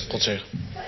God zegen.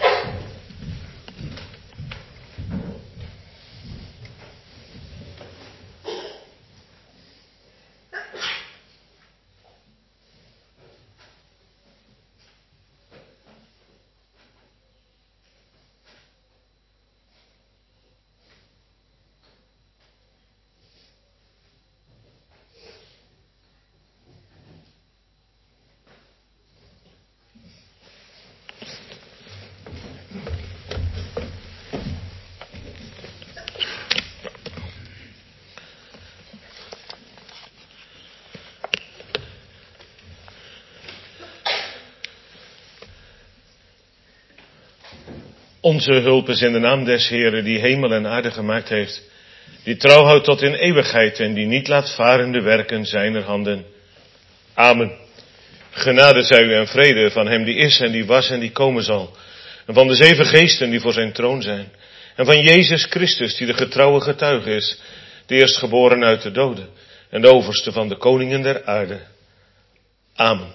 Onze hulp is in de naam des Heeren, die hemel en aarde gemaakt heeft, die trouw houdt tot in eeuwigheid en die niet laat varen de werken zijner handen. Amen. Genade zij u en vrede van hem die is en die was en die komen zal. En van de 7 geesten die voor zijn troon zijn. En van Jezus Christus die de getrouwe getuige is, de eerstgeboren uit de doden en de overste van de koningen der aarde. Amen.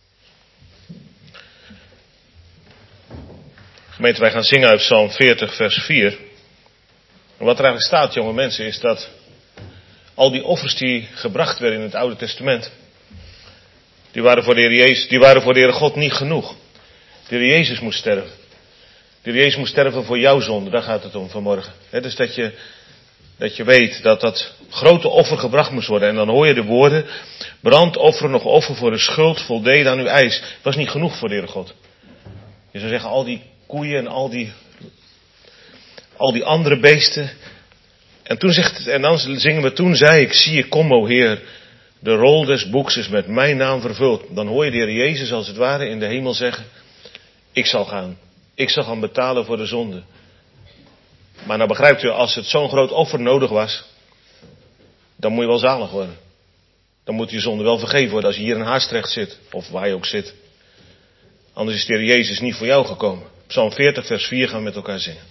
Gemeente, wij gaan zingen uit Psalm 40 vers 4. En wat er eigenlijk staat, jonge mensen, is dat al die offers die gebracht werden in het Oude Testament, die waren voor de Heere God niet genoeg. De Heer Jezus moest sterven. De Heer Jezus moest sterven voor jouw zonde, daar gaat het om vanmorgen. Dus dat je weet dat dat grote offer gebracht moest worden. En dan hoor je de woorden, brandoffer, nog offer voor de schuld, voldeed aan uw eis. Het was niet genoeg voor de Heere God. Je zou zeggen, al die koeien en al die andere beesten. En dan zingen we, toen zei ik, zie ik kom, o Heer, de rol des boeks is met mijn naam vervuld. Dan hoor je de Heer Jezus als het ware in de hemel zeggen, ik zal gaan. Ik zal gaan betalen voor de zonde. Maar nou begrijpt u, als het zo'n groot offer nodig was, dan moet je wel zalig worden. Dan moet je zonde wel vergeven worden als je hier in Haastrecht zit, of waar je ook zit. Anders is de Heer Jezus niet voor jou gekomen. Psalm 40 vers 4 gaan we met elkaar zingen.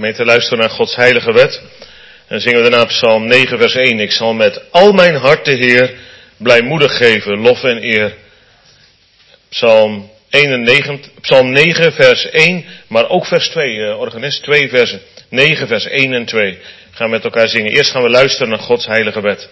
Gemeente, luisteren naar Gods heilige wet. En zingen we daarna Psalm 9 vers 1. Ik zal met al mijn hart de Heer blijmoedig geven, lof en eer. Psalm 9 vers 1, maar ook vers 2. Organist 2 versen. 9 vers 1 en 2. Gaan we met elkaar zingen. Eerst gaan we luisteren naar Gods heilige wet.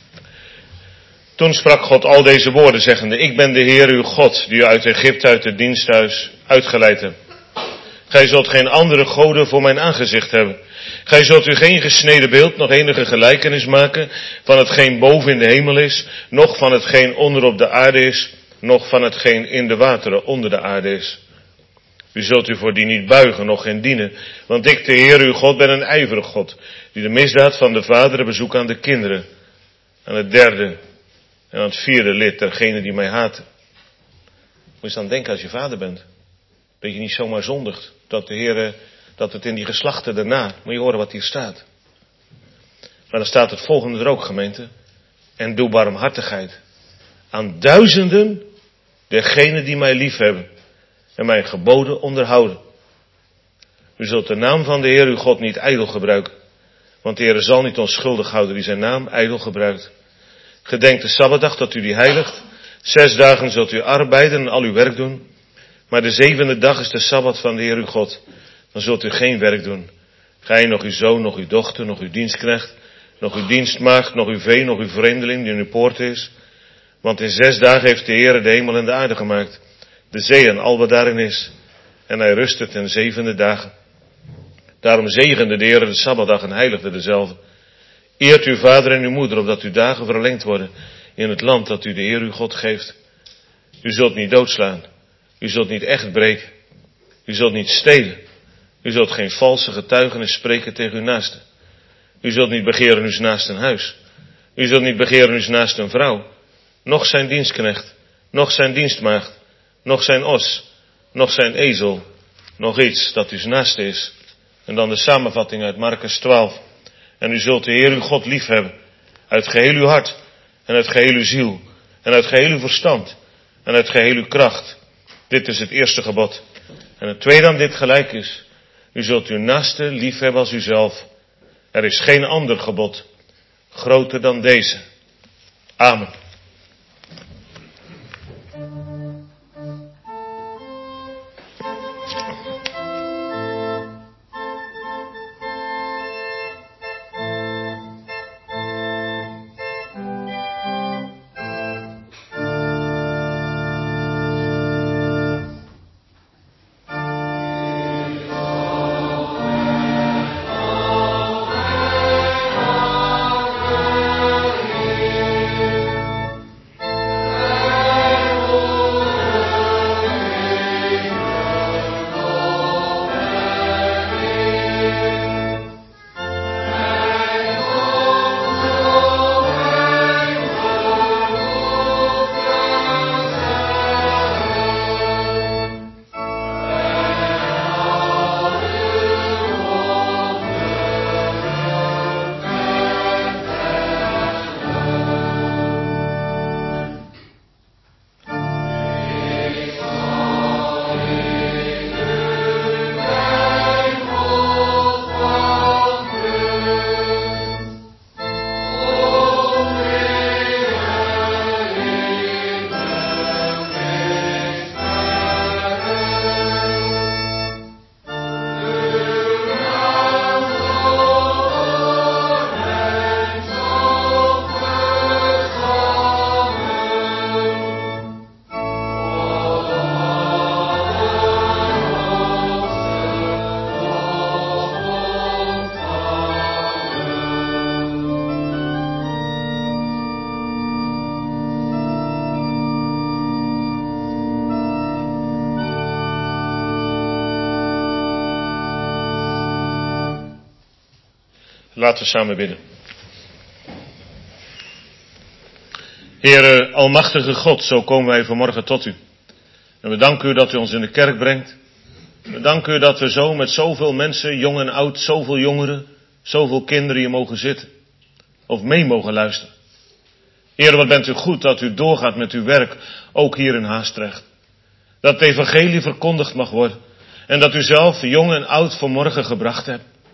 Toen sprak God al deze woorden, zeggende: Ik ben de Heer uw God, die u uit Egypte, uit het diensthuis uitgeleid hebt. Gij zult geen andere goden voor mijn aangezicht hebben. Gij zult u geen gesneden beeld, nog enige gelijkenis maken van hetgeen boven in de hemel is, noch van hetgeen onder op de aarde is, noch van hetgeen in de wateren onder de aarde is. U zult u voor die niet buigen, noch hen dienen, want ik, de Heer uw God, ben een ijverig God, die de misdaad van de vaderen bezoekt aan de kinderen, aan het derde en aan het vierde lid dergenen die mij haten. Moet je dan denken als je vader bent, dat je niet zomaar zondigt, dat de Heer, dat het in die geslachten daarna, moet je horen wat hier staat. Maar dan staat het volgende er ook, gemeente: en doe barmhartigheid aan duizenden dergenen die mij lief hebben en mijn geboden onderhouden. U zult de naam van de Heer uw God niet ijdel gebruiken, want de Heer zal niet onschuldig houden die zijn naam ijdel gebruikt. Gedenk de Sabbatdag dat u die heiligt. 6 dagen zult u arbeiden en al uw werk doen, maar de 7e dag is de Sabbat van de Heer uw God. Dan zult u geen werk doen. Gij, nog uw zoon, nog uw dochter, nog uw dienstknecht, nog uw dienstmaagd, nog uw vee, nog uw vreemdeling die in uw poort is. Want in 6 dagen heeft de Heer de hemel en de aarde gemaakt, de zee en al wat daarin is. En hij rustte ten 7e dagen. Daarom zegende de Heer de Sabbatdag en heiligde dezelfde. Eert uw vader en uw moeder, opdat uw dagen verlengd worden in het land dat u de Heer uw God geeft. U zult niet doodslaan. U zult niet echt breken. U zult niet stelen. U zult geen valse getuigenis spreken tegen uw naaste. U zult niet begeren uw naaste een huis. U zult niet begeren uw naaste een vrouw, noch zijn dienstknecht, noch zijn dienstmaagd, noch zijn os, noch zijn ezel, nog iets dat uw naaste is. En dan de samenvatting uit Markus 12. En u zult de Heer uw God lief hebben, uit geheel uw hart, en uit geheel uw ziel, en uit geheel uw verstand, en uit geheel uw kracht. Dit is het eerste gebod. En het tweede aan dit gelijk is: u zult uw naaste lief hebben als uzelf. Er is geen ander gebod groter dan deze. Amen. Laten we samen bidden. Heere, almachtige God, zo komen wij vanmorgen tot u. En we danken u dat u ons in de kerk brengt. We danken u dat we zo met zoveel mensen, jong en oud, zoveel jongeren, zoveel kinderen hier mogen zitten. Of mee mogen luisteren. Heere, wat bent u goed dat u doorgaat met uw werk, ook hier in Haastrecht. Dat het evangelie verkondigd mag worden. En dat u zelf, jong en oud, vanmorgen gebracht hebt.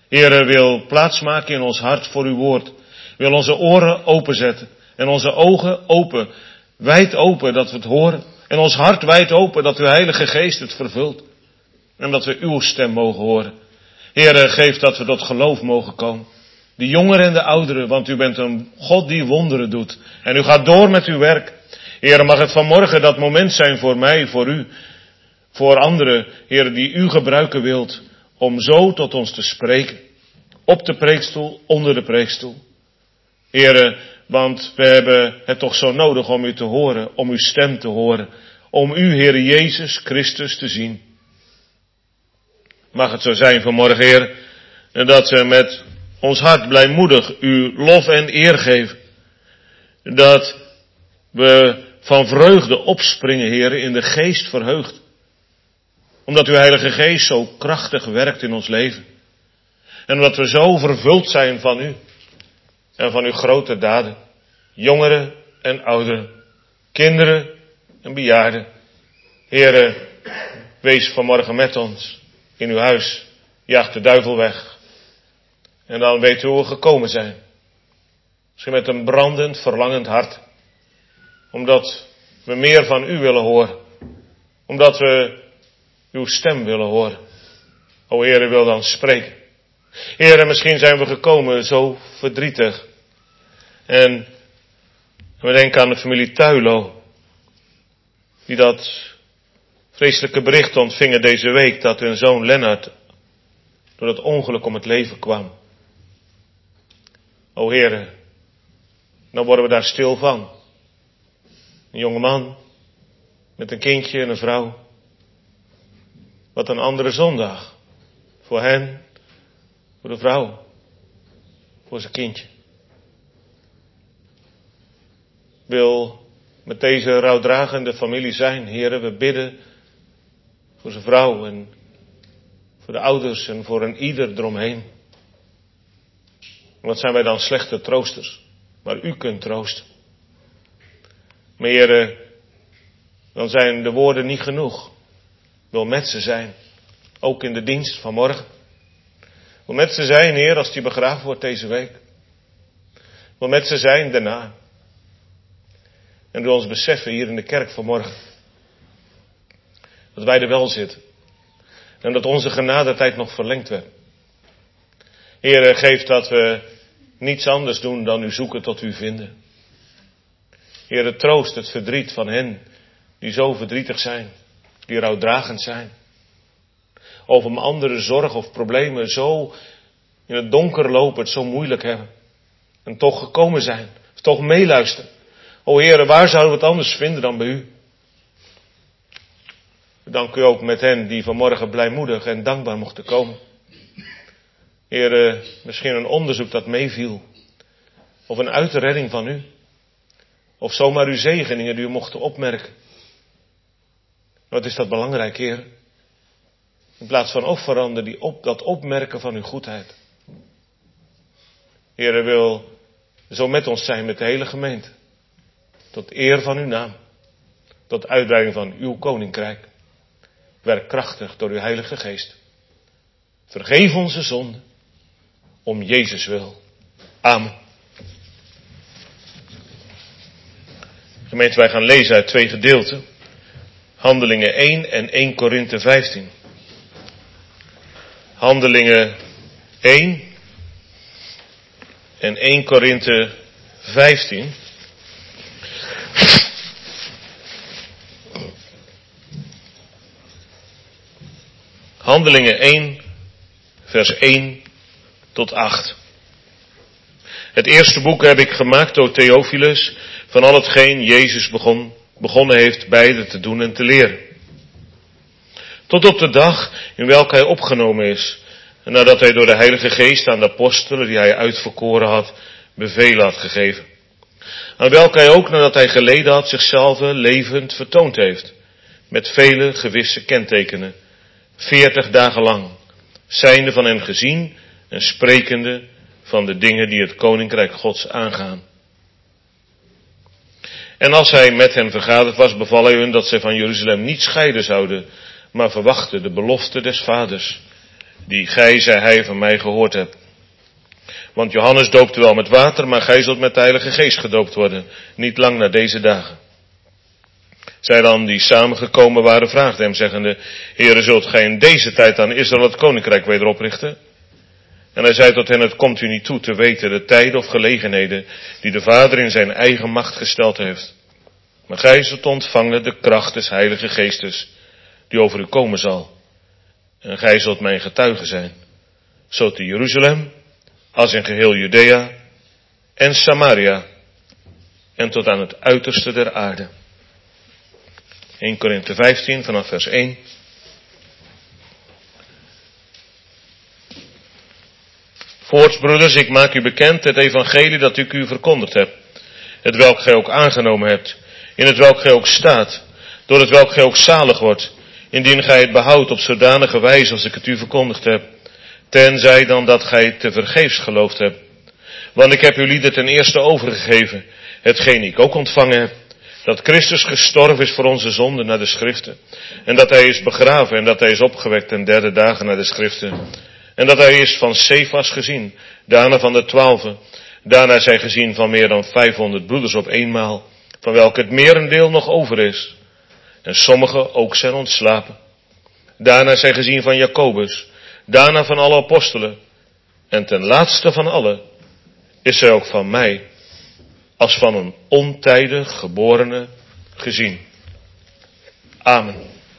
Heere, wil plaatsmaken in ons hart voor uw woord. Wil onze oren openzetten en onze ogen open, wijd open dat we het horen. En ons hart wijd open dat uw Heilige Geest het vervult. En dat we uw stem mogen horen. Heere, geef dat we tot geloof mogen komen. De jongeren en de ouderen, want u bent een God die wonderen doet. En u gaat door met uw werk. Heere, mag het vanmorgen dat moment zijn voor mij, voor u, voor anderen, Heere, die u gebruiken wilt, om zo tot ons te spreken. Op de preekstoel, onder de preekstoel. Heere, want we hebben het toch zo nodig om u te horen, om uw stem te horen. Om u, Heere Jezus Christus, te zien. Mag het zo zijn vanmorgen, Heer, dat we met ons hart blijmoedig u lof en eer geven. Dat we van vreugde opspringen, Heer, in de geest verheugd. Omdat uw Heilige Geest zo krachtig werkt in ons leven. En omdat we zo vervuld zijn van u. En van uw grote daden. Jongeren en ouderen. Kinderen en bejaarden. Heere, wees vanmorgen met ons. In uw huis. Jaag de duivel weg. En dan weet u hoe we gekomen zijn. Misschien met een brandend, verlangend hart. Omdat we meer van u willen horen. Omdat we uw stem willen horen. O Heere, wil dan spreken. Heere, misschien zijn we gekomen zo verdrietig. En we denken aan de familie Tuilo. Die dat vreselijke bericht ontvingen deze week dat hun zoon Lennart door het ongeluk om het leven kwam. O Heere, dan worden we daar stil van. Een jongeman met een kindje en een vrouw. Wat een andere zondag. Voor hen, voor de vrouw, voor zijn kindje. Wil met deze rouwdragende familie zijn, Heere, we bidden voor zijn vrouw en voor de ouders en voor een ieder eromheen. Wat zijn wij dan slechte troosters, maar u kunt troosten. Maar Heere, dan zijn de woorden niet genoeg. Wil met ze zijn, ook in de dienst van morgen. Wil met ze zijn, Heer, als die begraven wordt deze week. Wil met ze zijn daarna. En wil ons beseffen hier in de kerk vanmorgen. Dat wij er wel zitten. En dat onze genadetijd nog verlengd werd. Heer, geef dat we niets anders doen dan u zoeken tot u vinden. Heer, troost het verdriet van hen die zo verdrietig zijn. Die rouwdragend zijn. Of om andere zorgen of problemen zo in het donker lopen, het zo moeilijk hebben. En toch gekomen zijn. Of toch meeluisteren. O Heere, waar zouden we het anders vinden dan bij u? Dank u ook met hen die vanmorgen blijmoedig en dankbaar mochten komen. Heere, misschien een onderzoek dat meeviel. Of een uitredding van u. Of zomaar uw zegeningen die u mochten opmerken. Wat is dat belangrijk, Heer? In plaats van offeranden, dat opmerken van uw goedheid. Heer, wil zo met ons zijn met de hele gemeente. Tot eer van uw naam. Tot uitbreiding van uw koninkrijk. Werk krachtig door uw Heilige Geest. Vergeef onze zonden. Om Jezus wil. Amen. Gemeente, wij gaan lezen uit 2 gedeelten. Handelingen 1 en 1 Korinthe 15. Handelingen 1 en 1 Korinthe 15. Handelingen 1, vers 1 tot 8. Het eerste boek heb ik gemaakt, o Theophilus, van al hetgeen Jezus begonnen heeft beide te doen en te leren. Tot op de dag in welke hij opgenomen is, en nadat hij door de Heilige Geest aan de apostelen die hij uitverkoren had, bevelen had gegeven. Aan welke hij ook, nadat hij geleden had, zichzelf levend vertoond heeft, met vele gewisse kentekenen, 40 dagen lang, zijnde van hen gezien en sprekende van de dingen die het koninkrijk Gods aangaan. En als hij met hen vergaderd was, beval hij hun dat zij van Jeruzalem niet scheiden zouden, maar verwachten de belofte des Vaders, die gij, zei hij, van mij gehoord hebt. Want Johannes doopte wel met water, maar gij zult met de Heilige Geest gedoopt worden, niet lang na deze dagen. Zij dan die samengekomen waren, vraagden hem, zeggende, Heere, zult gij in deze tijd aan Israël het koninkrijk weder oprichten? En hij zei tot hen, het komt u niet toe te weten de tijden of gelegenheden die de Vader in zijn eigen macht gesteld heeft. Maar gij zult ontvangen de kracht des Heilige Geestes, die over u komen zal. En gij zult mijn getuige zijn, zo te Jeruzalem, als in geheel Judea en Samaria, en tot aan het uiterste der aarde. 1 Korinthe 15 vanaf vers 1. Voorts, broeders, ik maak u bekend het evangelie dat ik u verkondigd heb, het welk gij ook aangenomen hebt, in het welk gij ook staat, door het welk gij ook zalig wordt, indien gij het behoudt op zodanige wijze als ik het u verkondigd heb, tenzij dan dat gij te vergeefs geloofd hebt. Want ik heb u lieden ten eerste overgegeven, hetgeen ik ook ontvangen heb, dat Christus gestorven is voor onze zonden naar de schriften, en dat hij is begraven en dat hij is opgewekt ten derde dagen naar de schriften, en dat hij is van Cephas gezien, daarna van de 12, daarna is hij gezien van meer dan 500 broeders op eenmaal, van welke het merendeel nog over is, en sommigen ook zijn ontslapen. Daarna is hij gezien van Jacobus, daarna van alle apostelen, en ten laatste van allen is hij ook van mij, als van een ontijdig geborene, gezien. Amen.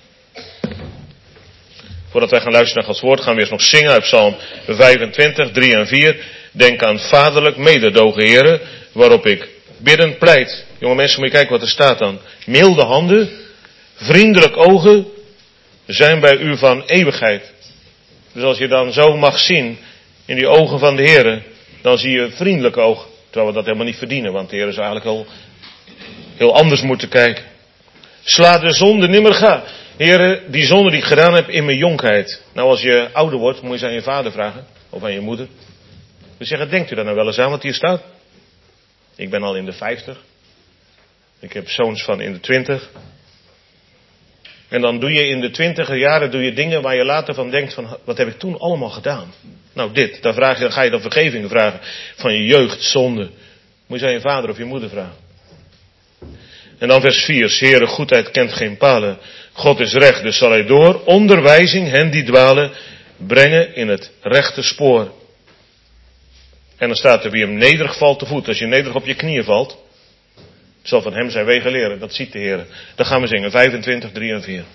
Voordat wij gaan luisteren naar Gods woord, gaan we eerst nog zingen uit Psalm 25, 3 en 4. Denk aan vaderlijk mededogen, heren, waarop ik biddend pleit. Jonge mensen, moet je kijken wat er staat dan. Milde handen, vriendelijk ogen, zijn bij u van eeuwigheid. Dus als je dan zo mag zien in die ogen van de Heere, dan zie je vriendelijke ogen. Terwijl we dat helemaal niet verdienen, want de Heer zou eigenlijk heel anders moeten kijken. Sla de zonde nimmer ga. Heere, die zonde die ik gedaan heb in mijn jonkheid. Nou, als je ouder wordt, moet je eens aan je vader vragen, of aan je moeder. Dus zeggen, denkt u daar nou wel eens aan wat hier staat? Ik ben al in de 50. Ik heb zoons van in de 20. En dan doe je in de 20er jaren dingen waar je later van denkt van, wat heb ik toen allemaal gedaan? Nou dit, dan ga je dan vergeving vragen van je jeugd, zonde. Moet je aan je vader of je moeder vragen. En dan vers 4, Heere, goedheid kent geen palen. God is recht, dus zal hij door onderwijzing hen die dwalen brengen in het rechte spoor. En dan staat er, wie hem nederig valt te voet. Als je nederig op je knieën valt, zal van hem zijn wegen leren. Dat ziet de Heer. Dan gaan we zingen, 25, 3 en 4.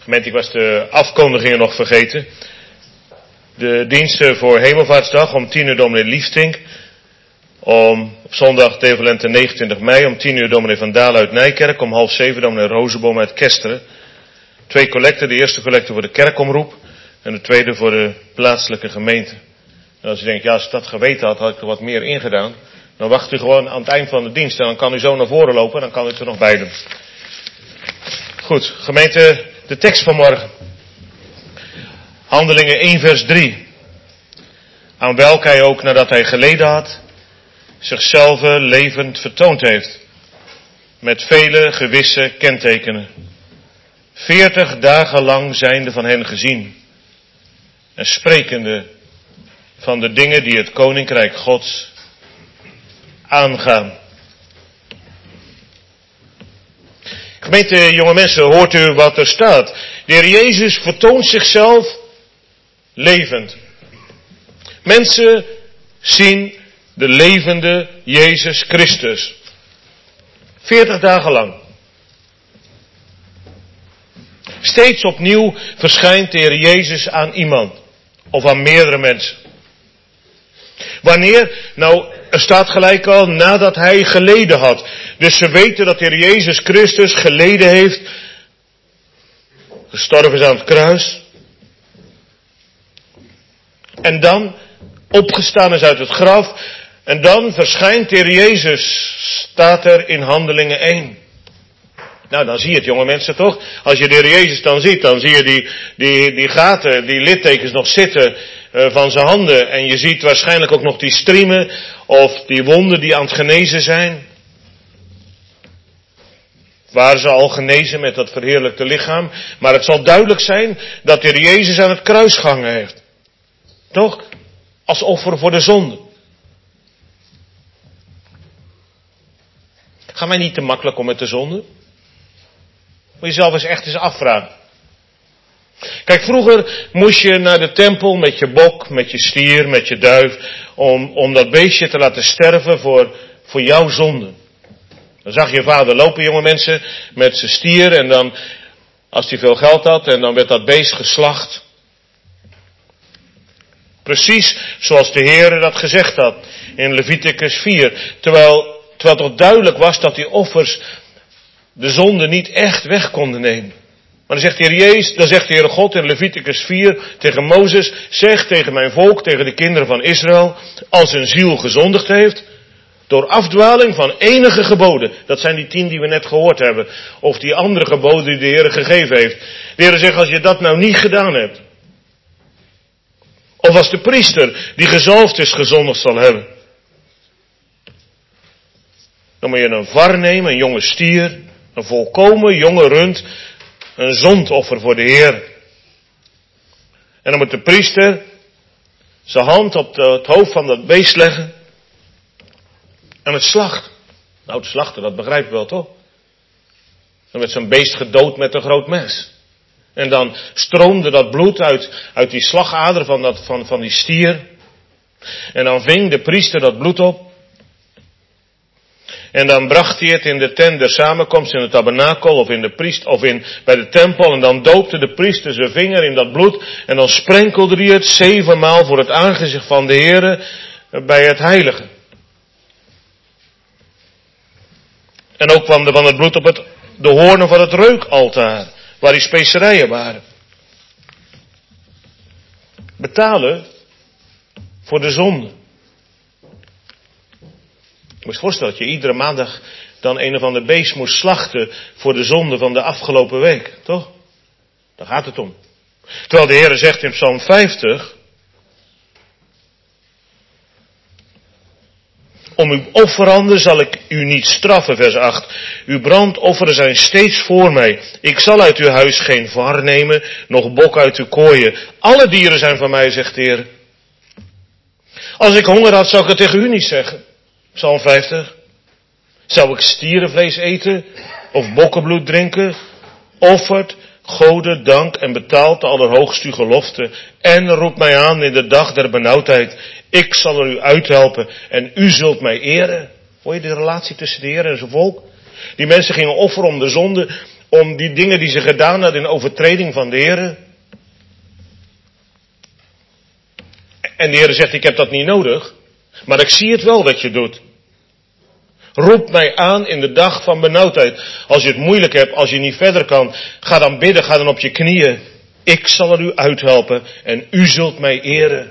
Gemeente, ik was de afkondigingen nog vergeten. De diensten voor Hemelvaartsdag om 10 uur dominee Liefstink. Op zondag Devalente 29 mei om 10 uur dominee Van Dalen uit Nijkerk. Om 6:30 dominee Rozenboom uit Kesteren. 2 collecten. De eerste collecte voor de kerkomroep. En de tweede voor de plaatselijke gemeente. En als u denkt, ja, als ik dat geweten had, had ik er wat meer ingedaan. Dan wacht u gewoon aan het eind van de dienst. En dan kan u zo naar voren lopen en dan kan u het er nog bij doen. Goed, gemeente, de tekst van morgen. Handelingen 1 vers 3. Aan welke hij ook nadat hij geleden had, zichzelf levend vertoond heeft. Met vele gewisse kentekenen. 40 dagen lang zijnde van hen gezien. En sprekende van de dingen die het koninkrijk Gods aangaan. Gemeente, jonge mensen, hoort u wat er staat. De Heer Jezus vertoont zichzelf levend. Mensen zien de levende Jezus Christus. 40 dagen lang. Steeds opnieuw verschijnt de Heer Jezus aan iemand. Of aan meerdere mensen. Wanneer? Nou, er staat gelijk al nadat hij geleden had. Dus ze weten dat de Heer Jezus Christus geleden heeft. Gestorven is aan het kruis. En dan opgestaan is uit het graf. En dan verschijnt de Heer Jezus. Staat er in Handelingen 1. Nou, dan zie je het, jonge mensen, toch? Als je de Heer Jezus dan ziet, dan zie je die gaten, die littekens nog zitten van zijn handen. En je ziet waarschijnlijk ook nog die striemen of die wonden die aan het genezen zijn. Waren ze al genezen met dat verheerlijkte lichaam. Maar het zal duidelijk zijn dat de Heer Jezus aan het kruis gehangen heeft. Toch? Als offer voor de zonde. Gaan wij niet te makkelijk om met de zonde? Moet je zelf eens afvragen. Kijk, vroeger moest je naar de tempel met je bok, met je stier, met je duif, om dat beestje te laten sterven voor jouw zonde. Dan zag je vader lopen, jonge mensen, met zijn stier en dan, als hij veel geld had, en dan werd dat beest geslacht. Precies zoals de Heer dat gezegd had in Leviticus 4. Terwijl toch duidelijk was dat die offers de zonde niet echt weg konden nemen. Maar dan zegt de Heer Jezus, dan zegt de Heere God in Leviticus 4 tegen Mozes, zeg tegen mijn volk, tegen de kinderen van Israël, als een ziel gezondigd heeft, door afdwaling van enige geboden, dat zijn die 10 die we net gehoord hebben, of die andere geboden die de Heer gegeven heeft. De Heer zegt, als je dat nou niet gedaan hebt, of als de priester die gezalfd is gezondigd zal hebben, dan moet je een var nemen, een jonge stier, een volkomen jonge rund, een zondoffer voor de Heer. En dan moet de priester zijn hand op het hoofd van dat beest leggen en het slacht. Nou, het slachten, dat begrijp je wel, toch? Dan werd zo'n beest gedood met een groot mes. En dan stroomde dat bloed uit die slagader van die stier. En dan ving de priester dat bloed op. En dan bracht hij het in de tent der samenkomst, in de tabernakel of bij de tempel. En dan doopte de priester zijn vinger in dat bloed. En dan sprenkelde hij het 7 maal voor het aangezicht van de Heere bij het heilige. En ook kwam er van het bloed op de hoornen van het reukaltaar, waar die specerijen waren. Betalen voor de zonde. Je moet je voorstellen dat je iedere maandag dan een of ander beest moest slachten voor de zonde van de afgelopen week. Toch? Daar gaat het om. Terwijl de Heer zegt in Psalm 50. Om uw offeranden zal ik u niet straffen, vers 8. Uw brandofferen zijn steeds voor mij. Ik zal uit uw huis geen var nemen, noch bok uit uw kooien. Alle dieren zijn van mij, zegt de Heer. Als ik honger had, zou ik het tegen u niet zeggen. Psalm 50. Zou ik stierenvlees eten of bokkenbloed drinken? Offert Gode dank en betaalt de allerhoogste uw gelofte. En roept mij aan in de dag der benauwdheid. Ik zal er u uithelpen en u zult mij eren. Hoor je de relatie tussen de Heer en zijn volk? Die mensen gingen offeren om de zonde, om die dingen die ze gedaan hadden in overtreding van de Heer. En de Heer zegt, ik heb dat niet nodig, maar ik zie het wel dat je doet. Roep mij aan in de dag van benauwdheid. Als je het moeilijk hebt, als je niet verder kan, ga dan bidden, ga dan op je knieën. Ik zal er u uithelpen en u zult mij eren.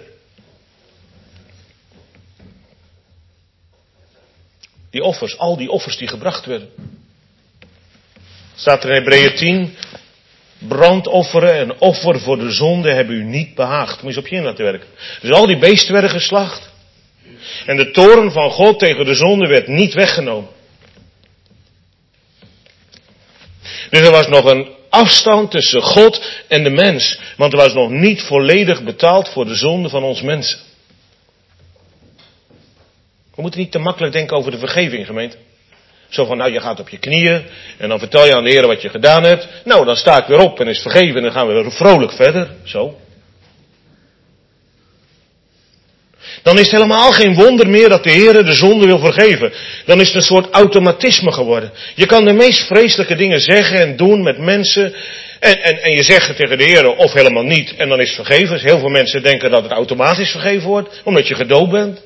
Die offers, al die offers die gebracht werden. Staat er in Hebreeën 10, brandofferen en offer voor de zonde hebben u niet behaagd. Moet je eens op je in laten werken. Dus al die beesten werden geslacht. En de toorn van God tegen de zonde werd niet weggenomen. Dus er was nog een afstand tussen God en de mens. Want er was nog niet volledig betaald voor de zonde van ons mensen. We moeten niet te makkelijk denken over de vergeving, gemeente. Zo van, nou je gaat op je knieën en dan vertel je aan de Heer wat je gedaan hebt. Nou, dan sta ik weer op en is vergeven en dan gaan we weer vrolijk verder. Zo. Dan is het helemaal geen wonder meer dat de Heer de zonde wil vergeven. Dan is het een soort automatisme geworden. Je kan de meest vreselijke dingen zeggen en doen met mensen. En je zegt het tegen de Heer of helemaal niet. En dan is het vergeven. Dus heel veel mensen denken dat het automatisch vergeven wordt. Omdat je gedoopt bent.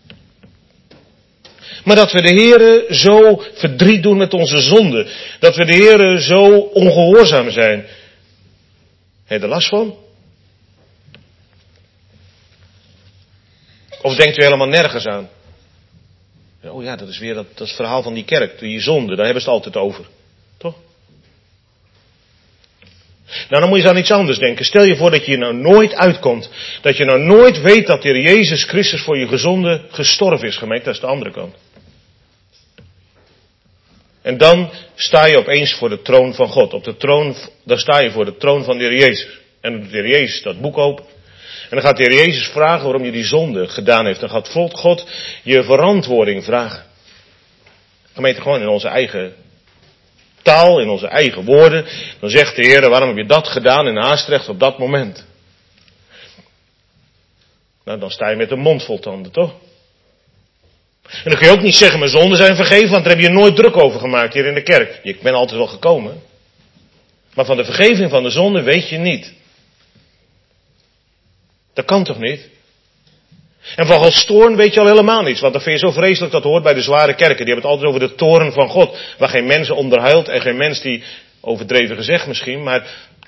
Maar dat we de Heer zo verdriet doen met onze zonde. Dat we de Heer zo ongehoorzaam zijn. Heb je er last van? Of denkt u helemaal nergens aan? Oh ja, dat is weer dat verhaal van die kerk, die zonde, daar hebben ze het altijd over. Toch? Nou, dan moet je eens aan iets anders denken. Stel je voor dat je nou nooit uitkomt. Dat je nou nooit weet dat de Heer Jezus Christus voor je gezonde gestorven is, gemeente. Dat is de andere kant. En dan sta je opeens voor de troon van God. Op de troon, dan sta je voor de troon van de Heer Jezus. En dan doet de Heer Jezus dat boek open. En dan gaat de Heer Jezus vragen waarom je die zonde gedaan heeft. Dan gaat God je verantwoording vragen. Gemeente, gewoon in onze eigen taal, in onze eigen woorden. Dan zegt de Heer, waarom heb je dat gedaan in Haastrecht op dat moment? Nou, dan sta je met een mond vol tanden, toch? En dan kun je ook niet zeggen, mijn zonden zijn vergeven, want daar heb je nooit druk over gemaakt hier in de kerk. Ik ben altijd wel gekomen. Maar van de vergeving van de zonde weet je niet. Dat kan toch niet? En van Gods toorn weet je al helemaal niets. Want dan vind je zo vreselijk, dat hoort bij de zware kerken. Die hebben het altijd over de toorn van God. Waar geen mens onder huilt en geen mens die, overdreven gezegd misschien, maar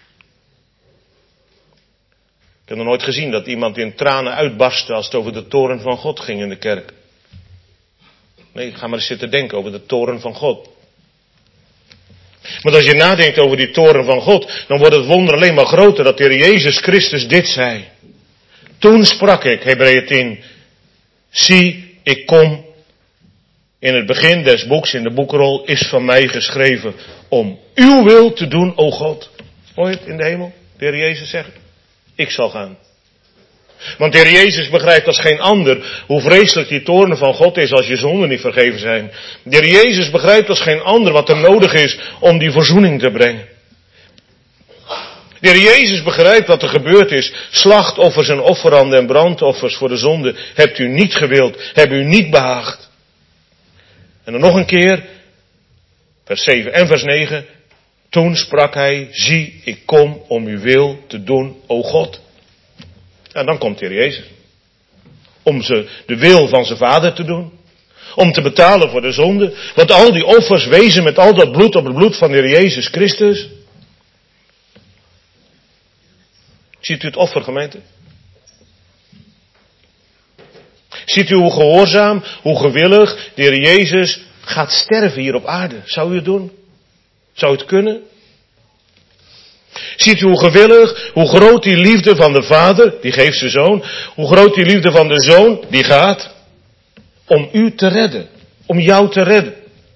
ik heb nog nooit gezien dat iemand in tranen uitbarstte als het over de toorn van God ging in de kerk. Nee, ga maar eens zitten denken over de toorn van God. Maar als je nadenkt over die toorn van God, dan wordt het wonder alleen maar groter dat de Heer Jezus Christus dit zei. Toen sprak ik, Hebreeën 10, zie, ik kom. In het begin des boeks, in de boekrol, is van mij geschreven om uw wil te doen, o God. Hoor je het in de hemel? De Heer Jezus zegt, ik zal gaan. Want de Heer Jezus begrijpt als geen ander hoe vreselijk die toorn van God is als je zonden niet vergeven zijn. De Heer Jezus begrijpt als geen ander wat er nodig is om die verzoening te brengen. De Heer Jezus begrijpt wat er gebeurd is. Slachtoffers en offeranden en brandoffers voor de zonde hebt u niet gewild, hebben u niet behaagd. En dan nog een keer, vers 7 en vers 9. Toen sprak hij, zie, ik kom om uw wil te doen, o God. En dan komt de Heer Jezus. Om de wil van zijn Vader te doen. Om te betalen voor de zonde. Want al die offers wezen met al dat bloed op het bloed van de Heer Jezus Christus. Ziet u het offer, gemeente? Ziet u hoe gehoorzaam, hoe gewillig de Heer Jezus gaat sterven hier op aarde? Zou u het doen? Zou het kunnen? Ziet u hoe gewillig, hoe groot die liefde van de Vader, die geeft zijn Zoon, hoe groot die liefde van de Zoon, die gaat om u te redden, om jou te redden.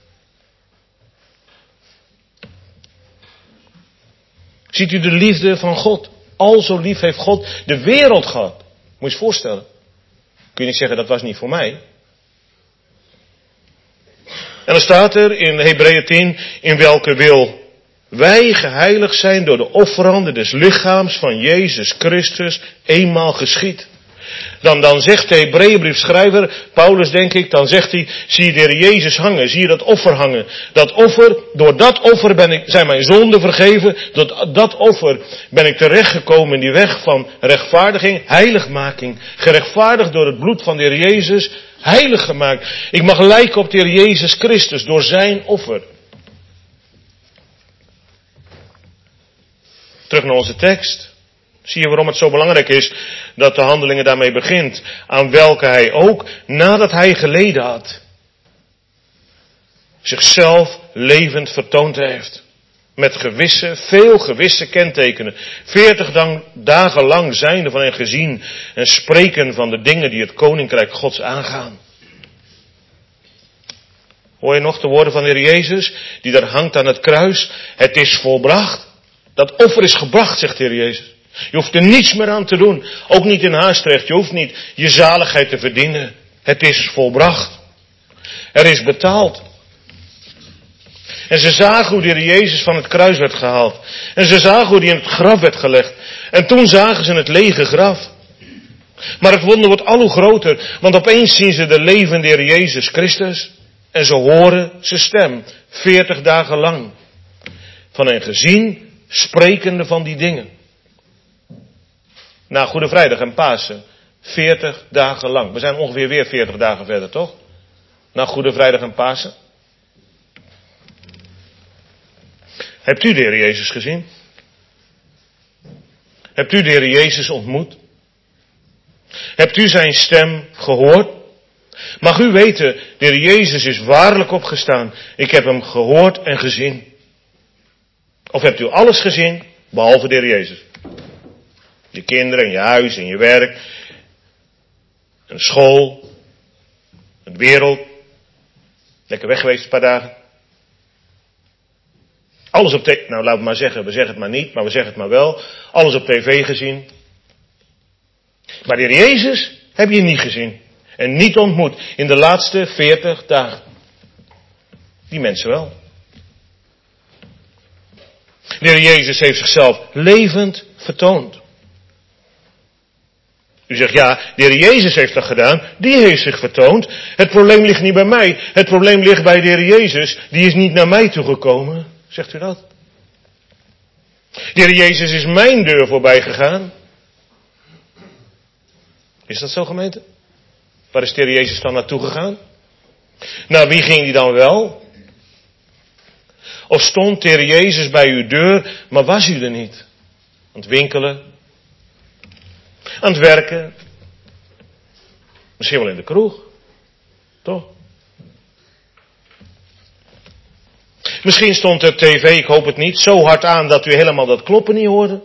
Ziet u de liefde van God? Al zo lief heeft God de wereld gehad. Moet je eens voorstellen. Kun je niet zeggen, dat was niet voor mij. En dan staat er in Hebreeën 10, in welke wil wij geheiligd zijn door de offeranden des lichaams van Jezus Christus eenmaal geschied. Dan zegt de Hebreeënbriefschrijver, Paulus denk ik, dan zegt hij, zie je de Heer Jezus hangen, zie je dat offer hangen. Dat offer, door dat offer zijn mijn zonden vergeven, door dat offer ben ik terechtgekomen in die weg van rechtvaardiging, heiligmaking. Gerechtvaardigd door het bloed van de Heer Jezus, heilig gemaakt. Ik mag lijken op de Heer Jezus Christus door zijn offer. Terug naar onze tekst. Zie je waarom het zo belangrijk is dat de Handelingen daarmee begint. Aan welke hij ook, nadat hij geleden had, zichzelf levend vertoond heeft. Met veel gewisse kentekenen. 40 dagen lang zijnde van hen gezien en spreken van de dingen die het koninkrijk Gods aangaan. Hoor je nog de woorden van de Heer Jezus, die daar hangt aan het kruis? Het is volbracht. Dat offer is gebracht, zegt de Heer Jezus. Je hoeft er niets meer aan te doen. Ook niet in haastrecht. Je hoeft niet je zaligheid te verdienen. Het is volbracht. Er is betaald. En ze zagen hoe de Heer Jezus van het kruis werd gehaald. En ze zagen hoe hij in het graf werd gelegd. En toen zagen ze het lege graf. Maar het wonder wordt al hoe groter. Want opeens zien ze de levende Heer Jezus Christus. En ze horen zijn stem. 40 dagen lang. Van hen gezien, sprekende van die dingen. Na Goede Vrijdag en Pasen. 40 dagen lang. We zijn ongeveer weer 40 dagen verder, toch? Na Goede Vrijdag en Pasen. Hebt u de Heer Jezus gezien? Hebt u de Heer Jezus ontmoet? Hebt u zijn stem gehoord? Mag u weten, de Heer Jezus is waarlijk opgestaan. Ik heb hem gehoord en gezien. Of hebt u alles gezien, behalve de Heer Jezus? Je kinderen, en je huis, en je werk, een school, een wereld. Lekker weg geweest een paar dagen. Alles op tv, nou laten we maar zeggen, we zeggen het maar niet, maar we zeggen het maar wel. Alles op tv gezien. Maar de Heer Jezus heb je niet gezien. En niet ontmoet in de laatste 40 dagen. Die mensen wel. De Heer Jezus heeft zichzelf levend vertoond. U zegt ja, de Heer Jezus heeft dat gedaan. Die heeft zich vertoond. Het probleem ligt niet bij mij. Het probleem ligt bij de Heer Jezus. Die is niet naar mij toegekomen. Zegt u dat? De Heer Jezus is mijn deur voorbij gegaan. Is dat zo, gemeente? Waar is de Heer Jezus dan naartoe gegaan? Nou, wie ging die dan wel? Of stond de Heer Jezus bij uw deur, maar was u er niet? Aan het winkelen. Aan het werken. Misschien wel in de kroeg. Toch? Misschien stond de tv, ik hoop het niet, zo hard aan dat u helemaal dat kloppen niet hoorde.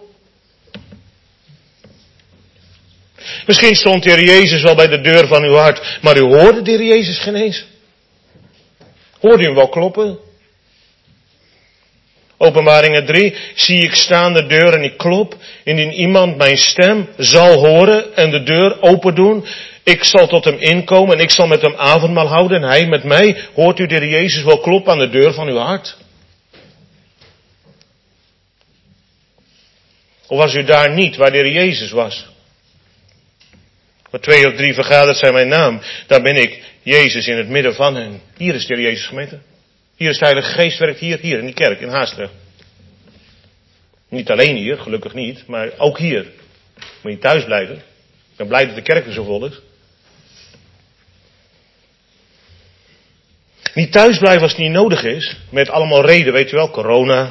Misschien stond de Heer Jezus wel bij de deur van uw hart, maar u hoorde de Heer Jezus geen eens. Hoorde u hem wel kloppen? Openbaringen 3, zie ik staan de deur en ik klop. Indien iemand mijn stem zal horen en de deur open doen, ik zal tot hem inkomen en ik zal met hem avondmaal houden en hij met mij. Hoort u de Heer Jezus wel kloppen aan de deur van uw hart? Of was u daar niet waar de Heer Jezus was? Waar 2 of 3 vergaderd zijn mijn naam, daar ben ik, Jezus, in het midden van hen. Hier is de Heer Jezus, gemeente. Hier is de Heilige Geest werkt hier in die kerk, in Haastrecht. Niet alleen hier, gelukkig niet, maar ook hier. Moet je thuis blijven. Ik ben blij dat de kerk er zo vol is. Niet thuis blijven als het niet nodig is, met allemaal reden, weet je wel, corona.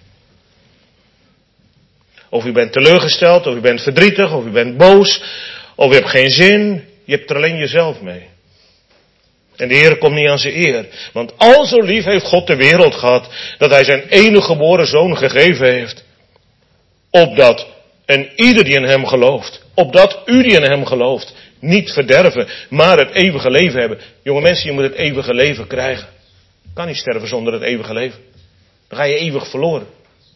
Of u bent teleurgesteld, of u bent verdrietig, of u bent boos, of u hebt geen zin. Je hebt er alleen jezelf mee. En de Heer komt niet aan zijn eer. Want al zo lief heeft God de wereld gehad, dat hij zijn enige geboren zoon gegeven heeft. Opdat en ieder die in hem gelooft, opdat u die in hem gelooft, niet verderven, maar het eeuwige leven hebben. Jonge mensen, je moet het eeuwige leven krijgen. Je kan niet sterven zonder het eeuwige leven. Dan ga je eeuwig verloren.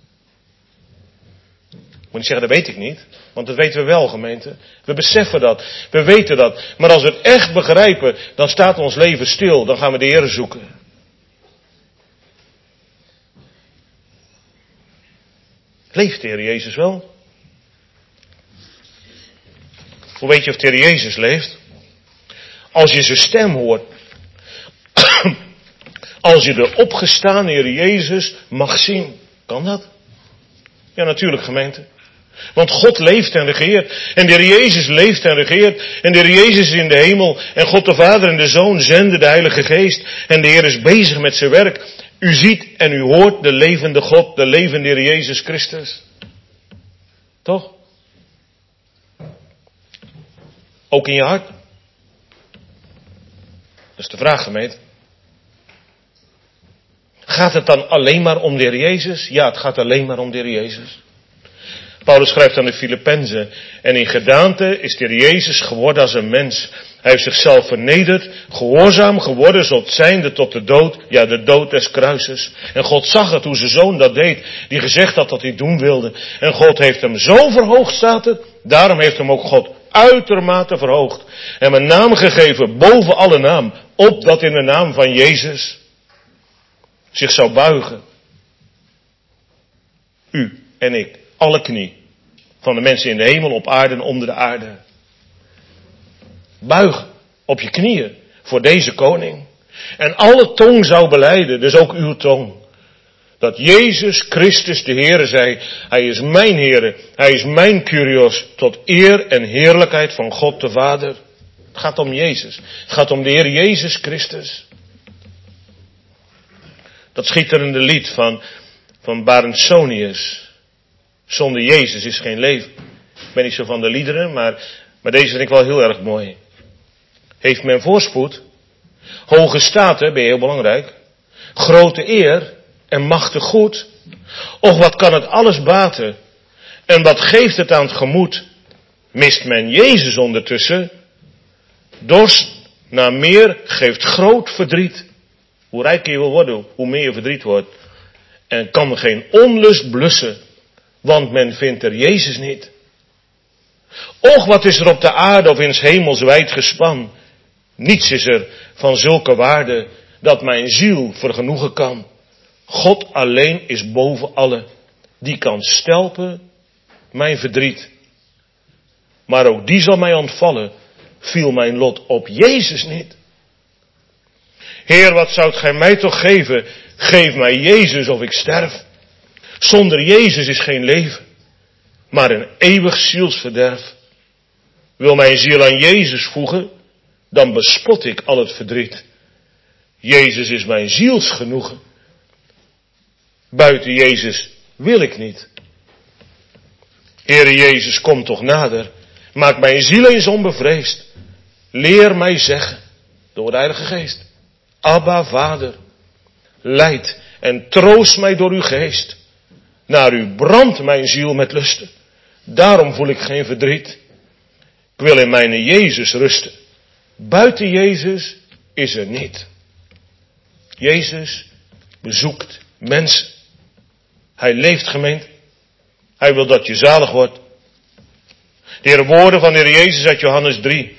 Ik moet niet zeggen, dat weet ik niet. Want dat weten we wel, gemeente. We beseffen dat. We weten dat. Maar als we het echt begrijpen, dan staat ons leven stil. Dan gaan we de Heer zoeken. Leeft de Heer Jezus wel? Hoe weet je of de Heer Jezus leeft? Als je zijn stem hoort. Als je de opgestane Heer Jezus mag zien. Kan dat? Ja, natuurlijk, gemeente. Want God leeft en regeert. En de Heer Jezus leeft en regeert. En de Heer Jezus is in de hemel. En God de Vader en de Zoon zenden de Heilige Geest. En de Heer is bezig met zijn werk. U ziet en u hoort de levende God, de levende Heer Jezus Christus. Toch? Ook in je hart? Dat is de vraag, gemeente. Gaat het dan alleen maar om de Heer Jezus? Ja, het gaat alleen maar om de Heer Jezus. Paulus schrijft aan de Filippenzen. En in gedaante is de Heer Jezus geworden als een mens. Hij heeft zichzelf vernederd, gehoorzaam geworden, zult zijnde tot de dood, ja, de dood des kruises. En God zag het, hoe zijn zoon dat deed, die gezegd had dat hij doen wilde. En God heeft hem zo verhoogd, staat het, daarom heeft hem ook God uitermate verhoogd. En een naam gegeven boven alle naam, opdat in de naam van Jezus zich zou buigen. U en ik, alle knie, van de mensen in de hemel, op aarde en onder de aarde. Buigen op je knieën voor deze koning. En alle tong zou belijden, dus ook uw tong. Dat Jezus Christus de Heere zei, Hij is mijn Heere, Hij is mijn Kyrios, tot eer en heerlijkheid van God de Vader. Het gaat om Jezus. Het gaat om de Heer Jezus Christus. Dat schitterende lied van Barentsonius. Zonder Jezus is geen leven. Ik ben niet zo van de liederen, maar deze vind ik wel heel erg mooi. Heeft men voorspoed, hoge staten, ben je heel belangrijk, grote eer en machtig goed. Och, wat kan het alles baten? En wat geeft het aan het gemoed? Mist men Jezus ondertussen? Dorst naar meer geeft groot verdriet. Hoe rijker je wil worden, hoe meer je verdriet wordt. En kan geen onlust blussen, want men vindt er Jezus niet. Och, wat is er op de aarde of in 's hemels wijd gespan? Niets is er van zulke waarde dat mijn ziel vergenoegen kan. God alleen is boven alle, die kan stelpen mijn verdriet. Maar ook die zal mij ontvallen, viel mijn lot op Jezus niet. Heer, wat zoudt gij mij toch geven? Geef mij Jezus of ik sterf. Zonder Jezus is geen leven, maar een eeuwig zielsverderf. Wil mijn ziel aan Jezus voegen, dan bespot ik al het verdriet. Jezus is mijn zielsgenoegen. Buiten Jezus wil ik niet. Heere Jezus, kom toch nader. Maak mijn ziel eens onbevreesd. Leer mij zeggen, door de Heilige Geest. Abba, Vader. Leid en troost mij door uw geest. Naar u brandt mijn ziel met lusten. Daarom voel ik geen verdriet. Ik wil in mijn Jezus rusten. Buiten Jezus is er niet. Jezus bezoekt mensen. Hij leeft, gemeente. Hij wil dat je zalig wordt. De Heer woorden van de Heer Jezus uit Johannes 3.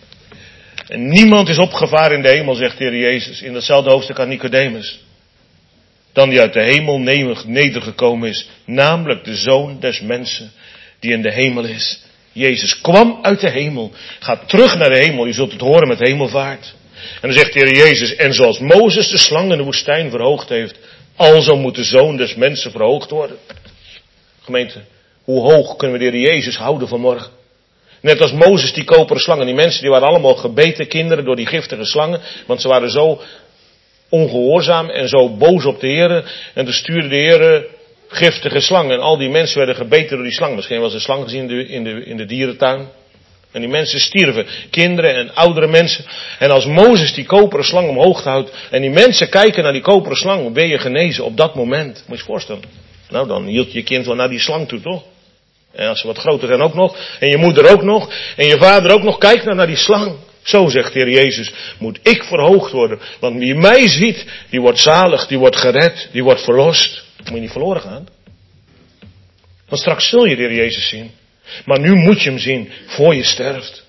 En niemand is opgevaren in de hemel, zegt de Heer Jezus in datzelfde hoofdstuk aan Nicodemus, dan die uit de hemel nedergekomen is, namelijk de Zoon des mensen die in de hemel is. Jezus kwam uit de hemel, gaat terug naar de hemel, je zult het horen met hemelvaart. En dan zegt de Heer Jezus, en zoals Mozes de slang in de woestijn verhoogd heeft, alzo moet de Zoon des mensen verhoogd worden. Gemeente, hoe hoog kunnen we de Heer Jezus houden vanmorgen? Net als Mozes die koperen slangen, die mensen die waren allemaal gebeten kinderen door die giftige slangen, want ze waren zo ongehoorzaam en zo boos op de Heer. En toen stuurde de Heer giftige slangen. En al die mensen werden gebeten door die slang. Misschien was een slang gezien in de dierentuin. En die mensen stierven. Kinderen en oudere mensen. En als Mozes die koperen slang omhoog houdt. En die mensen kijken naar die koperen slang. Ben je genezen op dat moment. Moet je je voorstellen. Nou, dan hield je kind wel naar die slang toe, toch? En als ze wat groter zijn ook nog. En je moeder ook nog. En je vader ook nog. Kijk nou naar die slang. Zo zegt de Heer Jezus, moet ik verhoogd worden. Want wie mij ziet, die wordt zalig, die wordt gered, die wordt verlost. Moet je niet verloren gaan. Want straks zul je de Heer Jezus zien. Maar nu moet je hem zien, voor je sterft.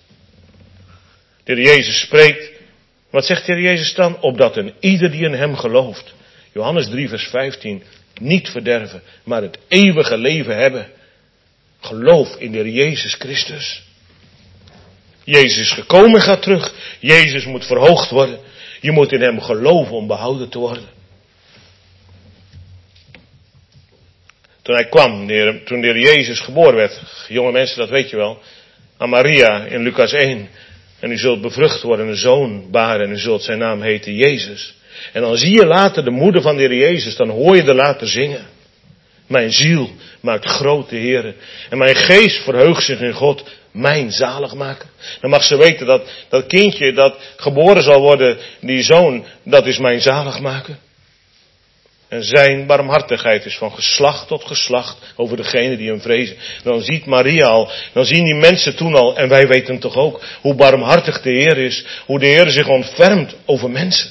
De Heer Jezus spreekt. Wat zegt de Heer Jezus dan? Opdat een ieder die in hem gelooft. Johannes 3 vers 15. Niet verderven, maar het eeuwige leven hebben. Geloof in de Heer Jezus Christus. Jezus is gekomen en gaat terug. Jezus moet verhoogd worden. Je moet in hem geloven om behouden te worden. Toen hij kwam, toen de Heer Jezus geboren werd, jonge mensen, dat weet je wel, aan Maria in Lucas 1. En u zult bevrucht worden, een zoon baren en u zult zijn naam heten Jezus. En dan zie je later de moeder van de Heer Jezus, dan hoor je er later zingen. Mijn ziel maakt grote Heere en mijn geest verheugt zich in God, mijn zaligmaker. Dan mag ze weten dat dat kindje dat geboren zal worden, die zoon, dat is mijn zaligmaker. En zijn barmhartigheid is van geslacht tot geslacht over degene die hem vrezen. Dan ziet Maria al, dan zien die mensen toen al, en wij weten toch ook, hoe barmhartig de Heer is. Hoe de Heer zich ontfermt over mensen.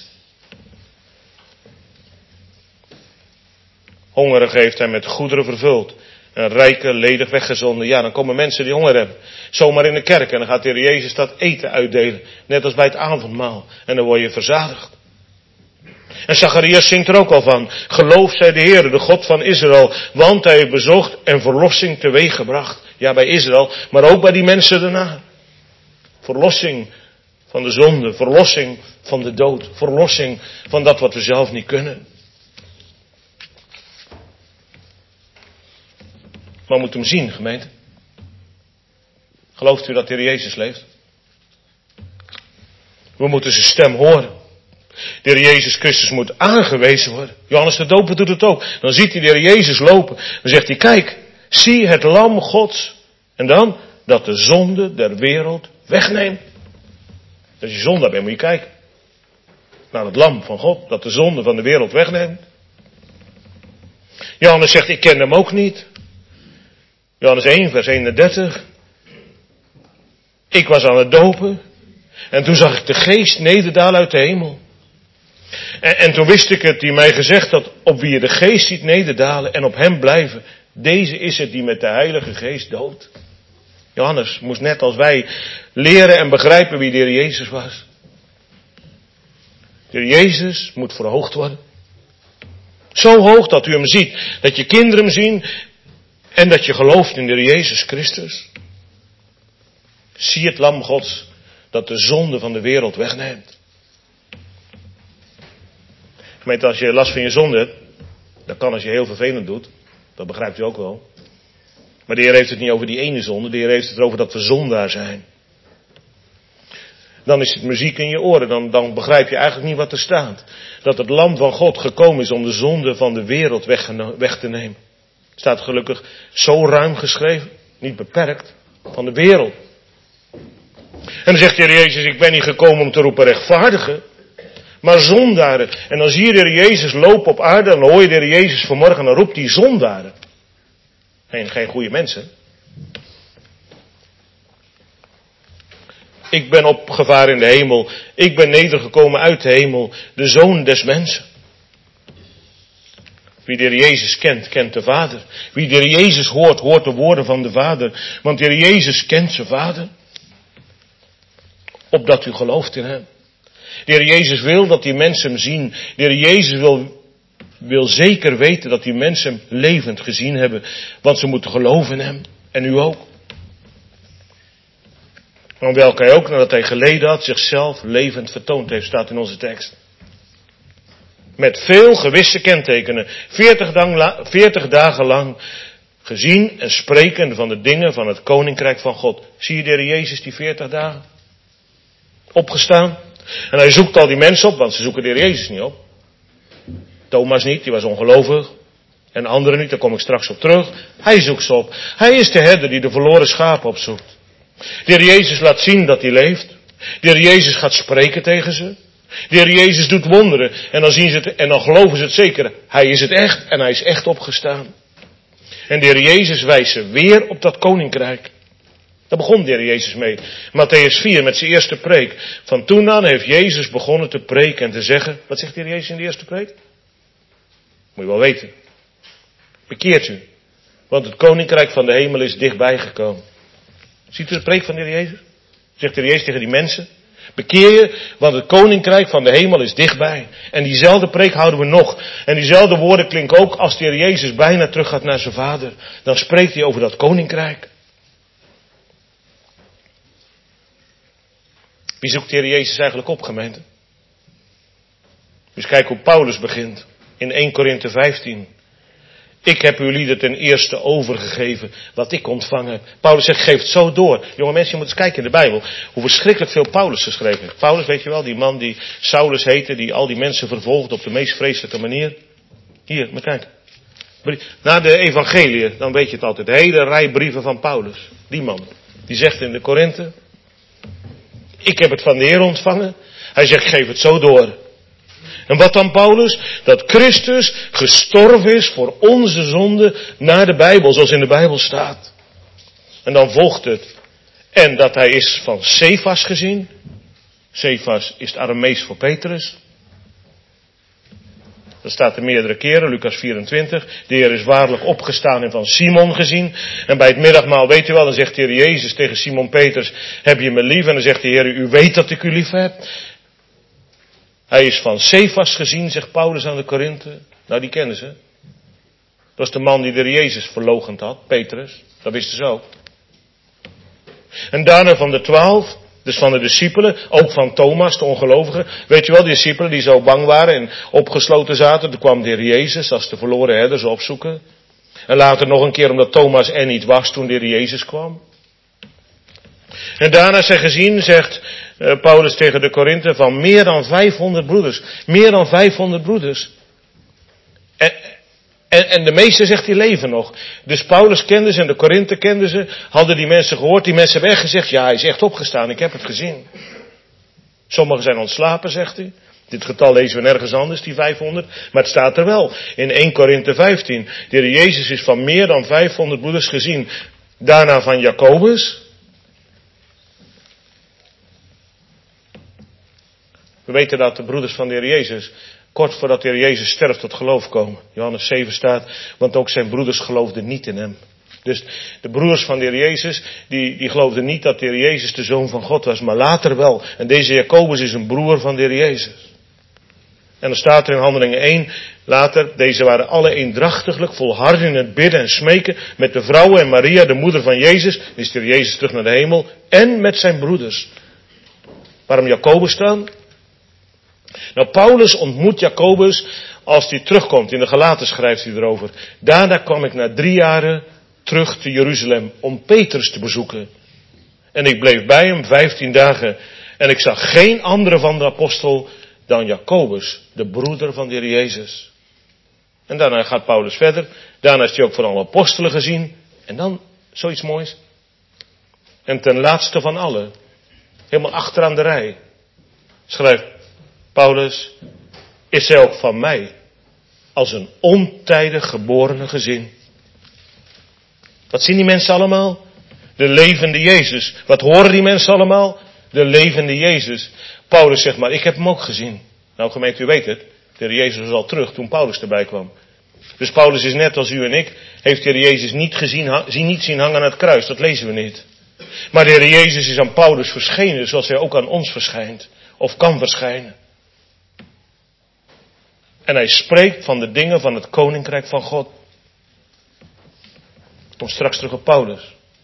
Hongeren heeft hij met goederen vervuld. En rijken ledig weggezonden. Ja, dan komen mensen die honger hebben. Zomaar in de kerk. En dan gaat de Heer Jezus dat eten uitdelen. Net als bij het avondmaal. En dan word je verzadigd. En Zacharias zingt er ook al van. Geloof zij de Heer, de God van Israël. Want hij heeft bezocht en verlossing teweeggebracht. Ja, bij Israël. Maar ook bij die mensen daarna. Verlossing van de zonde. Verlossing van de dood. Verlossing van dat wat we zelf niet kunnen. Maar we moeten hem zien, gemeente. Gelooft u dat de Heer Jezus leeft? We moeten zijn stem horen. De Heer Jezus Christus moet aangewezen worden. Johannes de Doper doet het ook. Dan ziet hij de Heer Jezus lopen. Dan zegt hij, kijk, zie het lam Gods. En dan, dat de zonde der wereld wegneemt. Als je zondaar bent, moet je kijken. Naar het lam van God, dat de zonde van de wereld wegneemt. Johannes zegt, ik ken hem ook niet. Johannes 1, vers 31. Ik was aan het dopen. En toen zag ik de geest nederdalen uit de hemel. En toen wist ik het, die mij gezegd had, op wie je de geest ziet nederdalen en op hem blijven. Deze is het die met de Heilige Geest doodt. Johannes moest net als wij leren en begrijpen wie de Heer Jezus was. De Heer Jezus moet verhoogd worden. Zo hoog dat u hem ziet. Dat je kinderen hem zien. En dat je gelooft in de Heer Jezus Christus. Zie het lam Gods dat de zonde van de wereld wegneemt. Gemeente, als je last van je zonde hebt, dat kan als je heel vervelend doet. Dat begrijpt u ook wel. Maar de Heer heeft het niet over die ene zonde. De Heer heeft het erover dat we zondaar zijn. Dan is het muziek in je oren. Dan begrijp je eigenlijk niet wat er staat. Dat het lam van God gekomen is om de zonde van de wereld weg te nemen. Staat gelukkig zo ruim geschreven. Niet beperkt. Van de wereld. En dan zegt de Heer Jezus, ik ben niet gekomen om te roepen rechtvaardigen. Maar zondaren. En dan zie je de Heer Jezus lopen op aarde. En dan hoor je de Heer Jezus vanmorgen. En dan roept hij zondaren. Geen goede mensen. Ik ben opgevaren in de hemel. Ik ben nedergekomen uit de hemel. De Zoon des mensen. Wie de Heer Jezus kent, kent de Vader. Wie de Heer Jezus hoort, hoort de woorden van de Vader. Want de Heer Jezus kent zijn Vader. Opdat u gelooft in hem. De Heer Jezus wil dat die mensen hem zien. De Heer Jezus wil zeker weten dat die mensen hem levend gezien hebben. Want ze moeten geloven in hem. En u ook. Want welke hij ook, nadat hij geleden had, zichzelf levend vertoond heeft, staat in onze tekst. Met veel gewisse kentekenen. 40 dagen lang gezien en sprekende van de dingen van het koninkrijk van God. Zie je de Heer Jezus die 40 dagen? Opgestaan. En hij zoekt al die mensen op, want ze zoeken de Heer Jezus niet op. Thomas niet, die was ongelovig. En anderen niet, daar kom ik straks op terug. Hij zoekt ze op. Hij is de herder die de verloren schapen opzoekt. De Heer Jezus laat zien dat hij leeft. De Heer Jezus gaat spreken tegen ze. De Heer Jezus doet wonderen. En dan zien ze het, en dan geloven ze het zeker. Hij is het echt en hij is echt opgestaan. En de Heer Jezus wijst ze weer op dat koninkrijk. Daar begon de Heer Jezus mee. Mattheüs 4 met zijn eerste preek. Van toen aan heeft Jezus begonnen te preken en te zeggen. Wat zegt de Heer Jezus in de eerste preek? Moet je wel weten. Bekeert u. Want het koninkrijk van de hemel is dichtbij gekomen. Ziet u de preek van de Heer Jezus? Zegt de Heer Jezus tegen die mensen. Bekeer je, want het koninkrijk van de hemel is dichtbij. En diezelfde preek houden we nog. En diezelfde woorden klinken ook als de Heer Jezus bijna terug gaat naar zijn Vader. Dan spreekt hij over dat koninkrijk. Wie zoekt de Heer Jezus eigenlijk op, gemeente? Dus kijk hoe Paulus begint. In 1 Korinthe 15. Ik heb uw lieden ten eerste overgegeven wat ik ontvangen heb. Paulus zegt, geef het zo door. Jonge mensen, je moet eens kijken in de Bijbel. Hoe verschrikkelijk veel Paulus geschreven heeft. Paulus, weet je wel, die man die Saulus heette. Die al die mensen vervolgde op de meest vreselijke manier. Hier, moet kijken. Na de evangelie, dan weet je het altijd. De hele rij brieven van Paulus. Die man. Die zegt in de Korinthe. Ik heb het van de Heer ontvangen. Hij zegt, geef het zo door. En wat dan Paulus? Dat Christus gestorven is voor onze zonde naar de Bijbel, zoals in de Bijbel staat. En dan volgt het. En dat hij is van Cephas gezien. Cephas is het Aramees voor Petrus. Dat staat er meerdere keren, Lucas 24. De Heer is waarlijk opgestaan en van Simon gezien. En bij het middagmaal, weet u wel, dan zegt de Heer Jezus tegen Simon Petrus, heb je me lief? En dan zegt de Heer, u weet dat ik u lief heb. Hij is van Cephas gezien, zegt Paulus aan de Korinthe. Nou, die kennen ze. Dat was de man die de Heer Jezus verloochend had, Petrus. Dat wisten ze ook. En daarna van de 12, dus van de discipelen, ook van Thomas, de ongelovige. Weet je wel, die discipelen die zo bang waren en opgesloten zaten. Toen kwam de Heer Jezus als de verloren herder ze opzoeken. En later nog een keer omdat Thomas er niet was toen de Heer Jezus kwam. En daarna zijn gezien, zegt Paulus tegen de Korinthe, van meer dan 500 broeders. Meer dan 500 broeders. En de meeste zegt die leven nog. Dus Paulus kende ze en de Korinthe kenden ze. Hadden die mensen gehoord. Die mensen hebben echt gezegd, ja, hij is echt opgestaan. Ik heb het gezien. Sommigen zijn ontslapen, zegt hij. Dit getal lezen we nergens anders, die 500. Maar het staat er wel. In 1 Korinthe 15. De Heer Jezus is van meer dan 500 broeders gezien. Daarna van Jacobus. We weten dat de broeders van de Heer Jezus kort voordat de Heer Jezus sterft tot geloof komen. Johannes 7 staat, want ook zijn broeders geloofden niet in hem. Dus de broeders van de Heer Jezus, die geloofden niet dat de Heer Jezus de Zoon van God was, maar later wel. En deze Jacobus is een broer van de Heer Jezus. En dan staat er in Handelingen 1, later, deze waren alle eendrachtiglijk, volharden in het bidden en smeken, met de vrouwen en Maria, de moeder van Jezus, is de Heer Jezus terug naar de hemel, en met zijn broeders. Waarom Jacobus dan? Nou, Paulus ontmoet Jacobus als hij terugkomt. In de Galaten schrijft hij erover. Daarna kwam ik na 3 jaren terug te Jeruzalem om Petrus te bezoeken. En ik bleef bij hem 15 dagen. En ik zag geen andere van de apostel dan Jacobus, de broeder van de Heer Jezus. En daarna gaat Paulus verder. Daarna is hij ook van alle apostelen gezien. En dan zoiets moois. En ten laatste van allen, helemaal achteraan de rij, schrijft Paulus, is hij ook van mij als een ontijdig geborene gezin. Wat zien die mensen allemaal? De levende Jezus. Wat horen die mensen allemaal? De levende Jezus. Paulus zegt maar, ik heb hem ook gezien. Nou gemeente, u weet het. De Heer Jezus was al terug toen Paulus erbij kwam. Dus Paulus is net als u en ik. Heeft de Heer Jezus niet zien hangen aan het kruis. Dat lezen we niet. Maar de Heer Jezus is aan Paulus verschenen zoals hij ook aan ons verschijnt. Of kan verschijnen. En hij spreekt van de dingen van het koninkrijk van God. Kom straks terug op Paulus.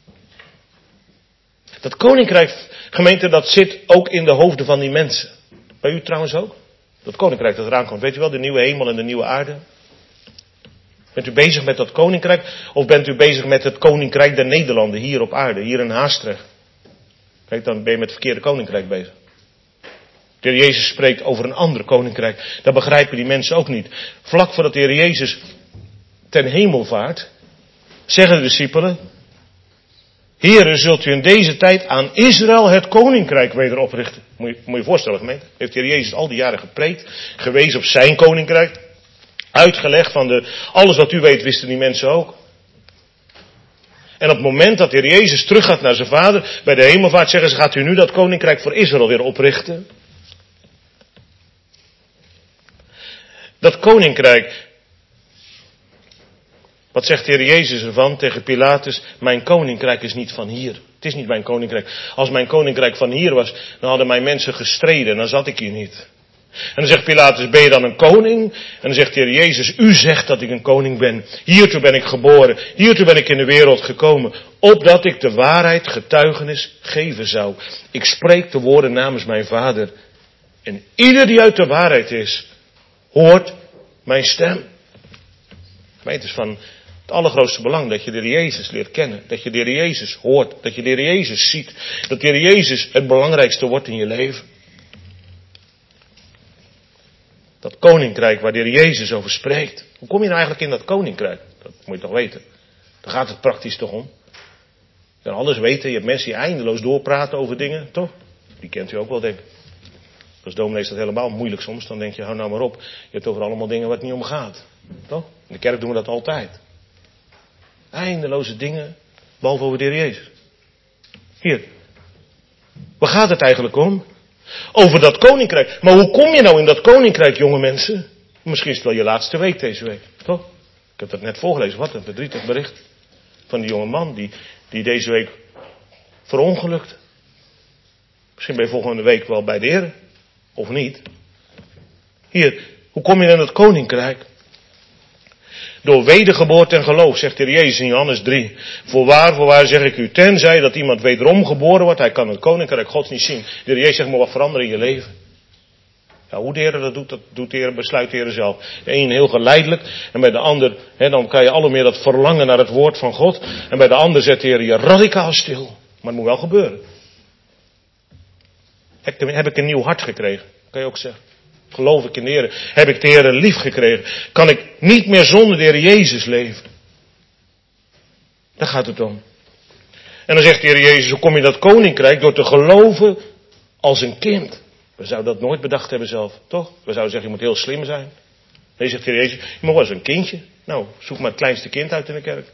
Dat koninkrijk, gemeente, dat zit ook in de hoofden van die mensen. Bij u trouwens ook. Dat koninkrijk dat eraan komt. Weet u wel, de nieuwe hemel en de nieuwe aarde. Bent u bezig met dat koninkrijk? Of bent u bezig met het koninkrijk der Nederlanden hier op aarde, hier in Haastrecht? Kijk, dan ben je met het verkeerde koninkrijk bezig. De Heer Jezus spreekt over een ander koninkrijk. Dat begrijpen die mensen ook niet. Vlak voordat de Heer Jezus ten hemel vaart, zeggen de discipelen, Heere, zult u in deze tijd aan Israël het koninkrijk weder oprichten? Moet je je voorstellen, gemeente. Heeft de Heer Jezus al die jaren gepreekt, gewezen op zijn koninkrijk, uitgelegd van alles wat u weet wisten die mensen ook. En op het moment dat de Heer Jezus teruggaat naar zijn vader, bij de hemelvaart zeggen ze, gaat u nu dat koninkrijk voor Israël weer oprichten? Dat koninkrijk, wat zegt de Heer Jezus ervan tegen Pilatus? Mijn koninkrijk is niet van hier. Het is niet mijn koninkrijk. Als mijn koninkrijk van hier was, dan hadden mijn mensen gestreden en dan zat ik hier niet. En dan zegt Pilatus, ben je dan een koning? En dan zegt de Heer Jezus, u zegt dat ik een koning ben. Hiertoe ben ik geboren. Hiertoe ben ik in de wereld gekomen. Opdat ik de waarheid getuigenis geven zou. Ik spreek de woorden namens mijn Vader. En ieder die uit de waarheid is, hoort mijn stem. Het is van het allergrootste belang dat je de Heer Jezus leert kennen. Dat je de Heer Jezus hoort. Dat je de Heer Jezus ziet. Dat de Heer Jezus het belangrijkste wordt in je leven. Dat koninkrijk waar de Heer Jezus over spreekt. Hoe kom je nou eigenlijk in dat koninkrijk? Dat moet je toch weten. Daar gaat het praktisch toch om. Je kan alles weten. Je hebt mensen die eindeloos doorpraten over dingen. Toch? Die kent u ook wel, denk ik. Als dominee is dat helemaal moeilijk soms. Dan denk je, hou nou maar op. Je hebt over allemaal dingen waar het niet om gaat. Toch? In de kerk doen we dat altijd. Eindeloze dingen. Behalve over de Heer Jezus. Hier. Waar gaat het eigenlijk om? Over dat koninkrijk. Maar hoe kom je nou in dat koninkrijk, jonge mensen? Misschien is het wel je laatste week deze week. Toch? Ik heb dat net voorgelezen. Wat een verdrietig bericht. Van die jonge man die deze week verongelukt. Misschien ben je volgende week wel bij de Heer. Of niet. Hier, hoe kom je in het koninkrijk? Door wedergeboorte en geloof, zegt de Heer Jezus in Johannes 3. Voorwaar zeg ik u, tenzij dat iemand wederom geboren wordt, hij kan het koninkrijk Gods niet zien. De Heer Jezus zegt, maar wat veranderen in je leven? Ja, hoe de Heer dat doet de Heer, besluit de Heer zelf. De een heel geleidelijk, en bij de ander, dan kan je alle meer dat verlangen naar het woord van God. En bij de ander zet de Heer je radicaal stil. Maar het moet wel gebeuren. Heb ik een nieuw hart gekregen, kan je ook zeggen. Geloof ik in de Heer. Heb ik de Heer lief gekregen. Kan ik niet meer zonder de Heer Jezus leven. Daar gaat het om. En dan zegt de Heer Jezus, hoe kom je dat koninkrijk? Door te geloven als een kind. We zouden dat nooit bedacht hebben zelf, toch? We zouden zeggen, je moet heel slim zijn. Nee, zegt de Heer Jezus, je mag wel eens een kindje. Nou, zoek maar het kleinste kind uit in de kerk.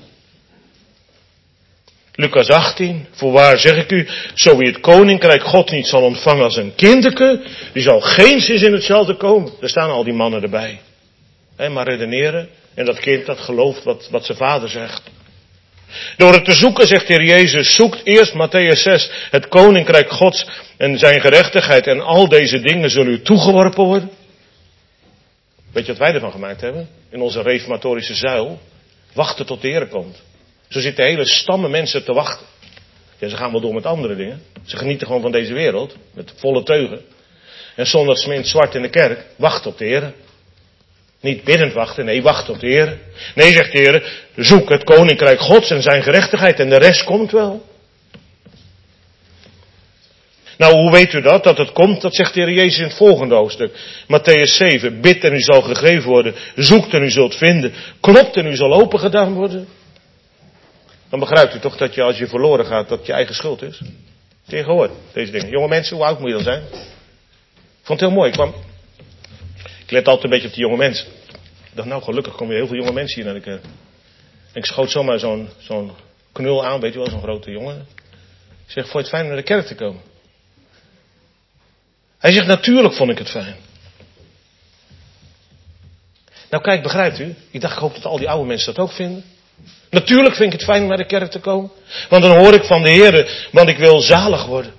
Lucas 18, voorwaar zeg ik u, zo wie het koninkrijk God niet zal ontvangen als een kindeke, die zal geenszins in hetzelfde komen. Er staan al die mannen erbij. Maar redeneren, en dat kind dat gelooft wat zijn vader zegt. Door het te zoeken, zegt de Heer Jezus, zoekt eerst Mattheüs 6, het koninkrijk Gods en zijn gerechtigheid en al deze dingen zullen u toegeworpen worden. Weet je wat wij ervan gemaakt hebben? In onze reformatorische zuil, wachten tot de Heer komt. Zo zitten hele stammen mensen te wachten. Ja, ze gaan wel door met andere dingen. Ze genieten gewoon van deze wereld. Met volle teugen. En zondags in het zwart in de kerk. Wacht op de Heer. Niet biddend wachten. Nee, wacht op de Heer. Nee, zegt de Heer. Zoek het koninkrijk Gods en zijn gerechtigheid. En de rest komt wel. Nou, hoe weet u dat? Dat het komt? Dat zegt de Heer Jezus in het volgende hoofdstuk. Mattheüs 7. Bid en u zal gegeven worden. Zoekt en u zult vinden. Klopt en u zal open gedaan worden. Dan begrijpt u toch dat je als je verloren gaat, dat je eigen schuld is. Heb je gehoord, deze dingen? Jonge mensen, hoe oud moet je dan zijn? Ik vond het heel mooi. Ik let altijd een beetje op die jonge mensen. Ik dacht, nou gelukkig komen heel veel jonge mensen hier naar de kerk. En ik schoot zomaar zo'n knul aan, weet je wel, zo'n grote jongen. Ik zeg, vond je het fijn om naar de kerk te komen? Hij zegt, natuurlijk vond ik het fijn. Nou kijk, begrijpt u? Ik dacht, ik hoop dat al die oude mensen dat ook vinden. Natuurlijk vind ik het fijn om naar de kerk te komen. Want dan hoor ik van de Heer, want ik wil zalig worden.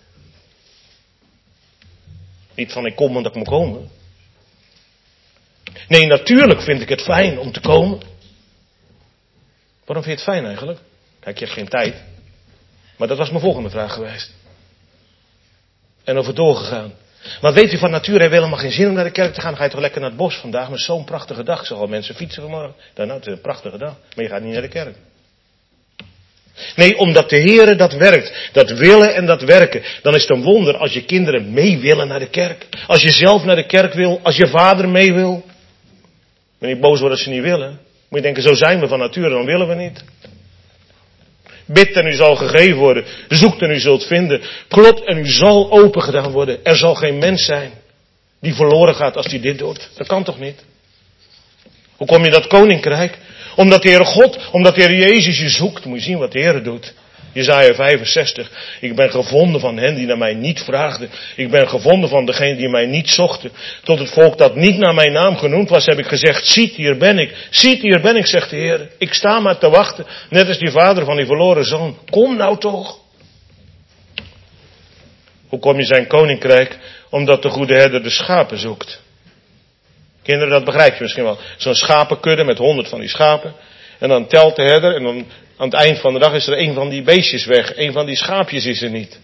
Niet van ik kom omdat ik moet komen. Nee, natuurlijk vind ik het fijn om te komen. Waarom vind je het fijn eigenlijk? Kijk, je hebt geen tijd. Maar dat was mijn volgende vraag geweest. En over doorgegaan. Want weet u, van nature hebben we helemaal geen zin om naar de kerk te gaan. Dan ga je toch lekker naar het bos vandaag. Maar zo'n prachtige dag. Ik zag al mensen fietsen vanmorgen. Nou, het is een prachtige dag. Maar je gaat niet naar de kerk. Nee, omdat de Heere dat werkt. Dat willen en dat werken. Dan is het een wonder als je kinderen mee willen naar de kerk. Als je zelf naar de kerk wil. Als je vader mee wil. Maar niet boos worden als ze niet willen. Moet je denken, zo zijn we van nature. Dan willen we niet. Bid en u zal gegeven worden. Zoekt en u zult vinden. Klopt en u zal open gedaan worden. Er zal geen mens zijn die verloren gaat als hij dit doet. Dat kan toch niet? Hoe kom je in dat koninkrijk? Omdat de Heer God, omdat de Heer Jezus je zoekt. Moet je zien wat de Heer doet. Jesaja 65. Ik ben gevonden van hen die naar mij niet vraagden. Ik ben gevonden van degenen die mij niet zochten. Tot het volk dat niet naar mijn naam genoemd was, heb ik gezegd, ziet hier ben ik. Ziet hier ben ik, zegt de Heer. Ik sta maar te wachten. Net als die vader van die verloren zoon. Kom nou toch. Hoe kom je zijn koninkrijk? Omdat de goede herder de schapen zoekt. Kinderen, dat begrijp je misschien wel. Zo'n schapenkudde met 100 van die schapen. En dan telt de herder en dan aan het eind van de dag is er een van die beestjes weg. Een van die schaapjes is er niet.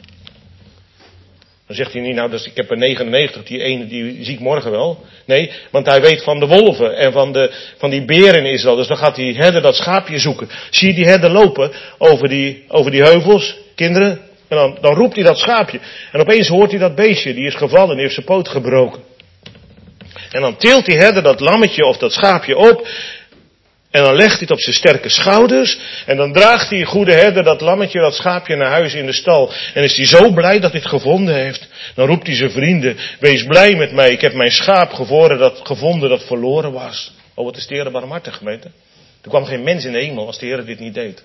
Dan zegt hij niet, nou dus ik heb er 99, die ene die zie ik morgen wel. Nee, want hij weet van de wolven en van die beren in Israël. Dus dan gaat die herder dat schaapje zoeken. Zie je die herder lopen over die heuvels, kinderen? En dan roept hij dat schaapje. En opeens hoort hij dat beestje, die is gevallen, die heeft zijn poot gebroken. En dan tilt die herder dat lammetje of dat schaapje op. En dan legt hij het op zijn sterke schouders. En dan draagt die goede herder dat lammetje, dat schaapje naar huis in de stal. En is hij zo blij dat hij het gevonden heeft. Dan roept hij zijn vrienden, wees blij met mij. Ik heb mijn schaap gevonden dat verloren was. Oh, wat is de Heer barmhartig, gemeente. Er kwam geen mens in de hemel als de Heer dit niet deed.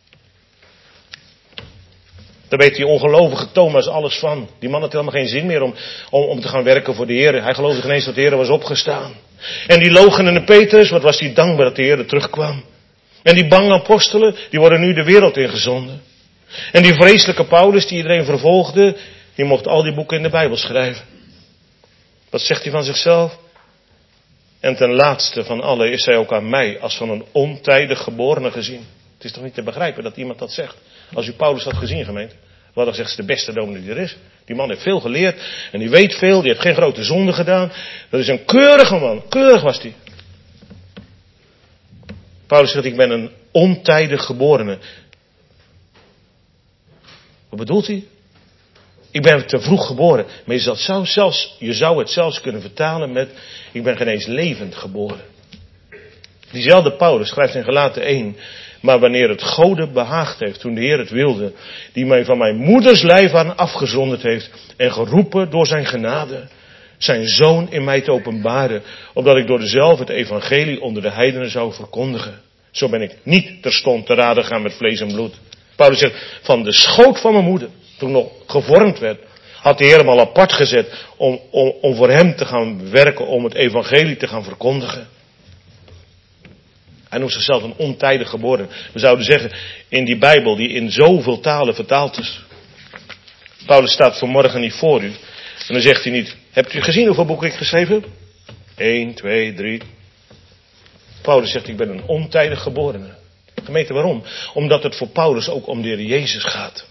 Daar weet die ongelovige Thomas alles van. Die man had helemaal geen zin meer om te gaan werken voor de Heer. Hij geloofde geen eens dat de Heer was opgestaan. En die loochenende Petrus, wat was die dankbaar dat de Heer terugkwam. En die bange apostelen, die worden nu de wereld ingezonden. En die vreselijke Paulus, die iedereen vervolgde, die mocht al die boeken in de Bijbel schrijven. Wat zegt hij van zichzelf? En ten laatste van allen is hij ook aan mij als van een ontijdig geborene gezien. Het is toch niet te begrijpen dat iemand dat zegt. Als u Paulus had gezien, gemeente. We hadden gezegd, het is de beste dominee die er is. Die man heeft veel geleerd. En die weet veel. Die heeft geen grote zonde gedaan. Dat is een keurige man. Keurig was die. Paulus zegt, ik ben een ontijdig geborene. Wat bedoelt hij? Ik ben te vroeg geboren. Maar je zou het zelfs kunnen vertalen met, ik ben geen eens levend geboren. Diezelfde Paulus schrijft in Galaten 1... Maar wanneer het Gode behaagd heeft, toen de Heer het wilde, die mij van mijn moeders lijf aan afgezonderd heeft en geroepen door zijn genade, zijn Zoon in mij te openbaren, opdat ik door dezelfde het evangelie onder de heidenen zou verkondigen. Zo ben ik niet terstond te raden gaan met vlees en bloed. Paulus zegt, van de schoot van mijn moeder, toen nog gevormd werd, had de Heer hem al apart gezet om voor hem te gaan werken, om het evangelie te gaan verkondigen. Hij noemt zichzelf een ontijdig geboren. We zouden zeggen, in die Bijbel die in zoveel talen vertaald is. Paulus staat vanmorgen niet voor u. En dan zegt hij niet, hebt u gezien hoeveel boeken ik geschreven heb? 1, 2, 3. Paulus zegt, ik ben een ontijdig geborene. Gemeente, waarom? Omdat het voor Paulus ook om de Heer Jezus gaat.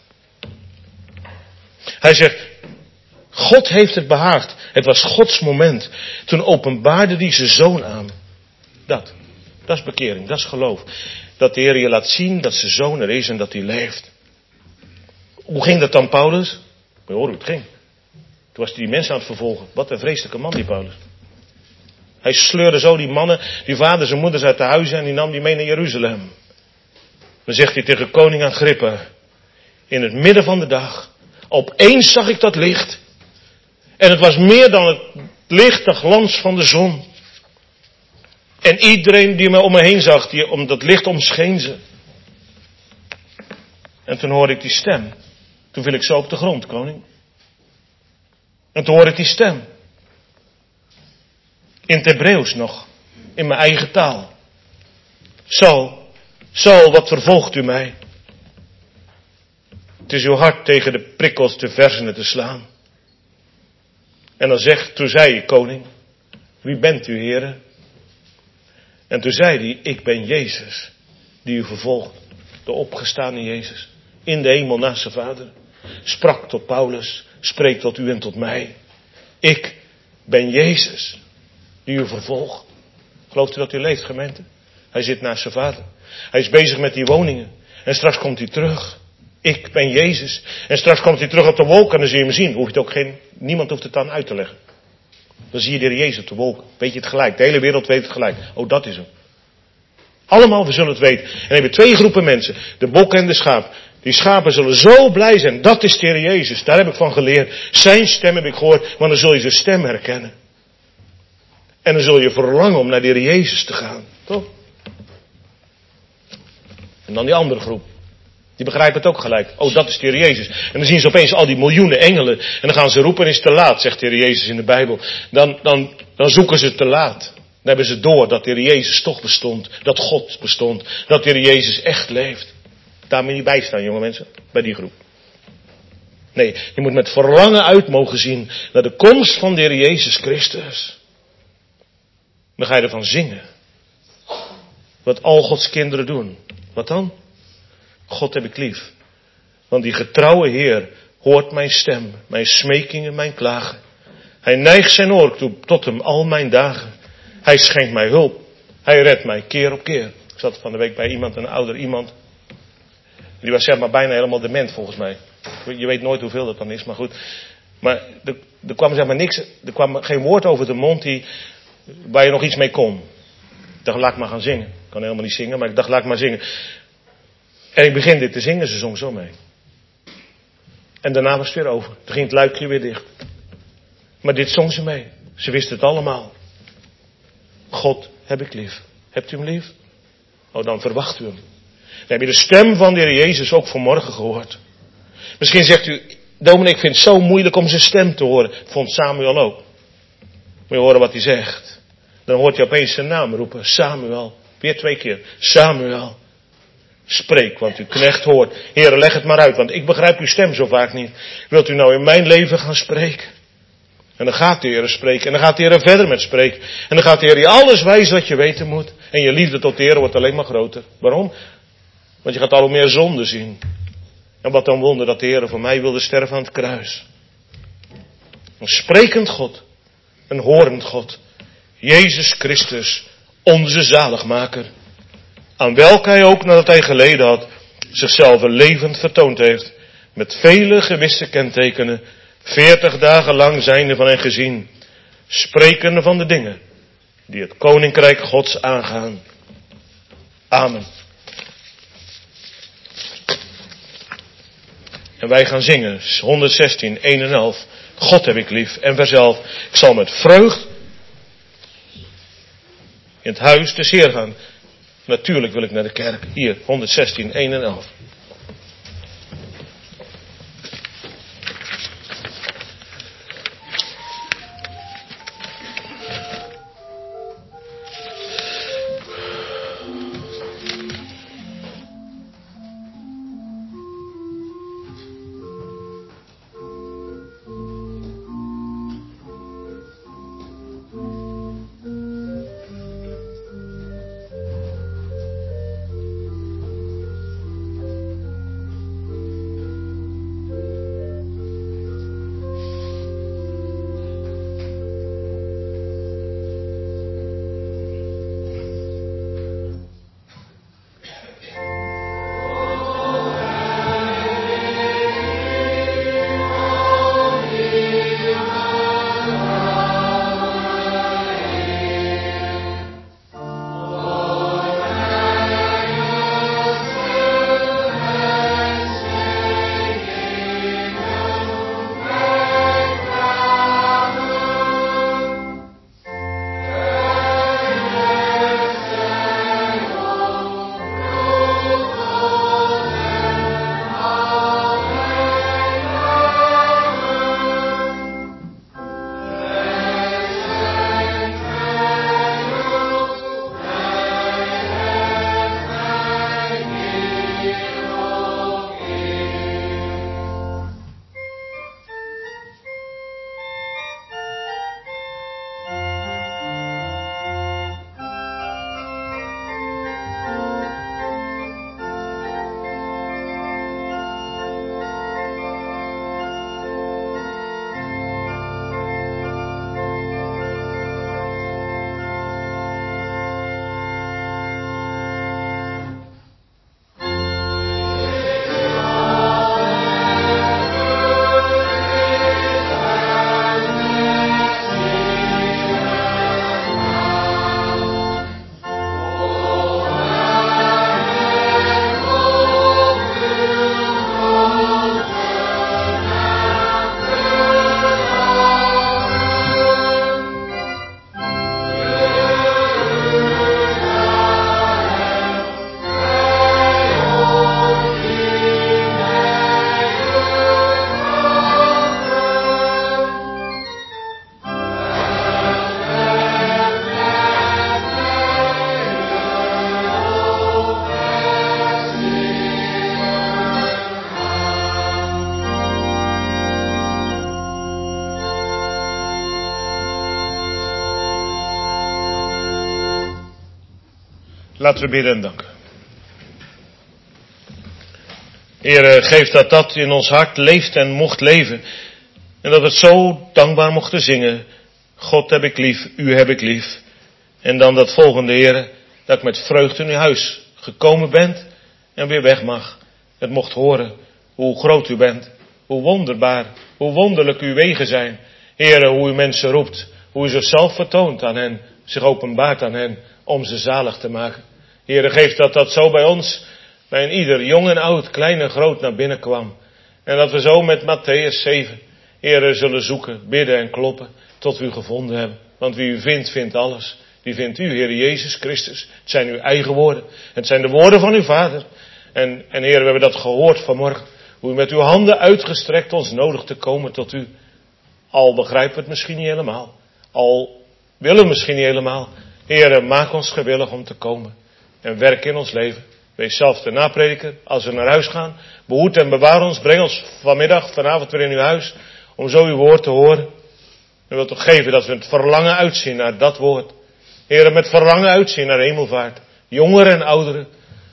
Hij zegt, God heeft het behaagd. Het was Gods moment. Toen openbaarde hij zijn Zoon aan. Dat is bekering, dat is geloof. Dat de Heer je laat zien dat zijn Zoon er is en dat hij leeft. Hoe ging dat dan, Paulus? We horen hoe het ging. Toen was hij die mensen aan het vervolgen. Wat een vreselijke man, die Paulus. Hij sleurde zo die mannen, die vaders en moeders uit de huizen en die nam die mee naar Jeruzalem. Dan zegt hij tegen koning Agrippa, in het midden van de dag, opeens zag ik dat licht. En het was meer dan het licht, de glans van de zon. En iedereen die me om me heen zag, om dat licht omscheen ze. En toen hoorde ik die stem. Toen viel ik zo op de grond, koning. En toen hoorde ik die stem. In het Hebreeuws nog. In mijn eigen taal. Saul, wat vervolgt u mij? Het is uw hart tegen de prikkels te versenen te slaan. En toen zei ik, koning, wie bent u, Heere? En toen zei hij, ik ben Jezus, die u vervolgt. De opgestane Jezus. In de hemel naast zijn vader. Sprak tot Paulus, spreekt tot u en tot mij. Ik ben Jezus, die u vervolgt. Gelooft u dat u leeft, gemeente? Hij zit naast zijn vader. Hij is bezig met die woningen. En straks komt hij terug. Ik ben Jezus. En straks komt hij terug op de wolk en dan zul je hem zien. Niemand hoeft het dan uit te leggen. Dan zie je de Heer Jezus op de wolk. Weet je het gelijk. De hele wereld weet het gelijk. Oh, dat is hem. Allemaal, we zullen het weten. En dan heb je 2 groepen mensen. De bok en de schaap. Die schapen zullen zo blij zijn. Dat is de Heer Jezus. Daar heb ik van geleerd. Zijn stem heb ik gehoord. Want dan zul je zijn stem herkennen. En dan zul je verlangen om naar de Heer Jezus te gaan. Toch? En dan die andere groep. Die begrijpen het ook gelijk. Oh, dat is de Heer Jezus. En dan zien ze opeens al die miljoenen engelen. En dan gaan ze roepen, is te laat, zegt de Heer Jezus in de Bijbel. Dan zoeken ze te laat. Dan hebben ze door dat de Heer Jezus toch bestond. Dat God bestond. Dat de Heer Jezus echt leeft. Daar moet je niet bij staan, jonge mensen. Bij die groep. Nee, je moet met verlangen uit mogen zien naar de komst van de Heer Jezus Christus. Dan ga je ervan zingen. Wat al Gods kinderen doen. Wat dan? God heb ik lief. Want die getrouwe Heer hoort mijn stem, mijn smekingen, mijn klagen. Hij neigt zijn oor toe tot hem al mijn dagen. Hij schenkt mij hulp. Hij redt mij keer op keer. Ik zat van de week bij iemand, een ouder iemand. Die was zeg maar bijna helemaal dement volgens mij. Je weet nooit hoeveel dat dan is, maar goed. Maar er kwam zeg maar niks, er kwam geen woord over de mond waar je nog iets mee kon. Ik dacht, laat ik maar gaan zingen. Ik kan helemaal niet zingen, maar ik dacht, laat ik maar zingen. En ik begin dit te zingen, ze zong zo mee. En daarna was het weer over. Toen ging het luikje weer dicht. Maar dit zong ze mee. Ze wist het allemaal. God heb ik lief. Hebt u hem lief? Oh, dan verwacht u hem. Dan heb je de stem van de Heer Jezus ook vanmorgen gehoord. Misschien zegt u, dominee, ik vind het zo moeilijk om zijn stem te horen. Vond Samuel ook. Moet je horen wat hij zegt. Dan hoort hij opeens zijn naam roepen. Samuel. Weer 2 keer. Samuel. Spreek, want uw knecht hoort. Heere, leg het maar uit, want ik begrijp uw stem zo vaak niet. Wilt u nou in mijn leven gaan spreken? En dan gaat de Heer spreken. En dan gaat de Heer verder met spreken. En dan gaat de Heer je alles wijzen wat je weten moet. En je liefde tot de Heer wordt alleen maar groter. Waarom? Want je gaat al meer zonde zien. En wat dan wonder dat de Heer voor mij wilde sterven aan het kruis. Een sprekend God. Een horend God. Jezus Christus, onze zaligmaker. Aan welke hij ook, nadat hij geleden had, zichzelf levend vertoond heeft. Met vele gewisse kentekenen. 40 dagen lang zijnde van hen gezien. Sprekende van de dingen die het koninkrijk Gods aangaan. Amen. En wij gaan zingen. 116, 1 en 11. God heb ik lief. En vers 11. Ik zal met vreugd in het huis des Heer gaan. Natuurlijk wil ik naar de kerk. Hier, 116, 1 en 11. Laten we bidden en danken. Heer, geef dat dat in ons hart leeft en mocht leven. En dat we het zo dankbaar mochten zingen. God heb ik lief, u heb ik lief. En dan dat volgende, Heer, dat ik met vreugde in uw huis gekomen bent en weer weg mag. Het mocht horen hoe groot u bent, hoe wonderbaar, hoe wonderlijk uw wegen zijn. Heer, hoe u mensen roept, hoe u zichzelf vertoont aan hen, zich openbaart aan hen, om ze zalig te maken. Heer, geef dat dat zo bij ons, bij een ieder, jong en oud, klein en groot, naar binnen kwam. En dat we zo met Mattheüs 7, Heer, zullen zoeken, bidden en kloppen, tot we u gevonden hebben. Want wie u vindt, vindt alles. Die vindt u, Heer Jezus Christus. Het zijn uw eigen woorden. Het zijn de woorden van uw Vader. En Heer, we hebben dat gehoord vanmorgen. Hoe u met uw handen uitgestrekt ons nodig te komen tot u. Al begrijpen we het misschien niet helemaal. Al willen we misschien niet helemaal. Heer, maak ons gewillig om te komen. En werk in ons leven. Wees zelf de naprediker. Als we naar huis gaan. Behoed en bewaar ons. Breng ons vanavond weer in uw huis. Om zo uw woord te horen. U wilt toch geven dat we het verlangen uitzien naar dat woord. Heer, met verlangen uitzien naar hemelvaart. Jongeren en ouderen.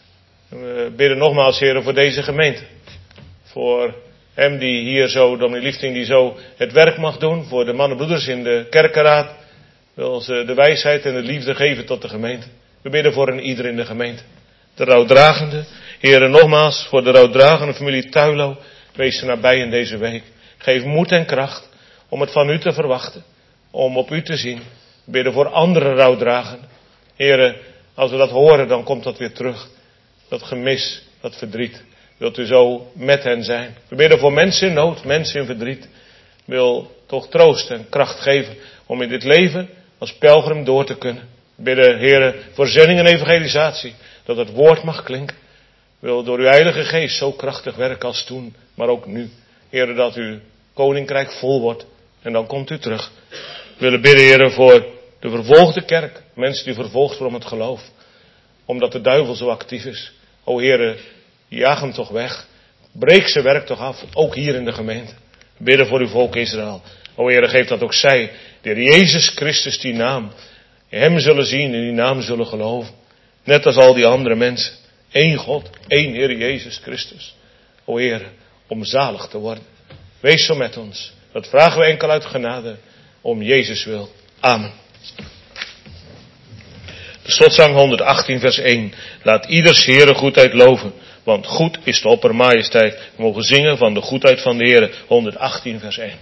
We bidden nogmaals, Heer, voor deze gemeente. Voor hem die hier zo, dominee Liefding, die zo het werk mag doen. Voor de mannenbroeders in de kerkenraad. Wil ze de wijsheid en de liefde geven tot de gemeente. We bidden voor een ieder in de gemeente. De rouwdragende. Heer, nogmaals voor de rouwdragende familie Tuilo. Wees er nabij in deze week. Geef moed en kracht om het van u te verwachten. Om op u te zien. We bidden voor andere rouwdragenden. Heer, als we dat horen, dan komt dat weer terug. Dat gemis, dat verdriet. Wilt u zo met hen zijn. We bidden voor mensen in nood, mensen in verdriet. Wil toch troost en kracht geven om in dit leven als pelgrim door te kunnen. We bidden, Heer, voor zending en evangelisatie. Dat het woord mag klinken. Wil door uw Heilige Geest zo krachtig werken als toen, maar ook nu. Heer, dat uw koninkrijk vol wordt. En dan komt u terug. We willen bidden, Heer, voor de vervolgde kerk. Mensen die vervolgd worden om het geloof. Omdat de duivel zo actief is. O Heer, jaag hem toch weg. Breek zijn werk toch af. Ook hier in de gemeente. We bidden voor uw volk Israël. O Heer, geef dat ook zij, de Heer Jezus Christus, die naam. Hem zullen zien en die naam zullen geloven. Net als al die andere mensen. Eén God, één Heer Jezus Christus. O Heer, om zalig te worden. Wees zo met ons. Dat vragen we enkel uit genade. Om Jezus wil. Amen. De slotzang 118 vers 1. Laat ieders Heere goedheid loven. Want goed is de oppermajesteit. We mogen zingen van de goedheid van de Heere. 118 vers 1.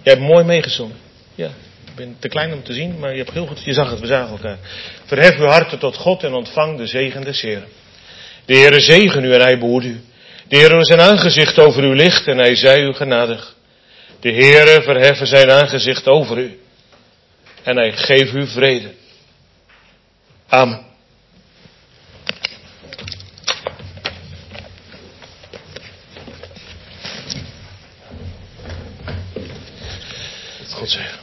Jij hebt mooi meegezongen. Ja, ik ben te klein om te zien, maar je hebt heel goed, je zag het, we zagen elkaar. Verhef uw harten tot God en ontvang de zegen des Heeren. De Heere zegen u en hij behoedt u. De Heere doet zijn aangezicht over u licht en hij zij u genadig. De Heere verheffen zijn aangezicht over u en hij geeft u vrede. Amen. God zegen.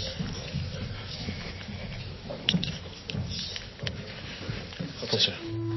God zegen.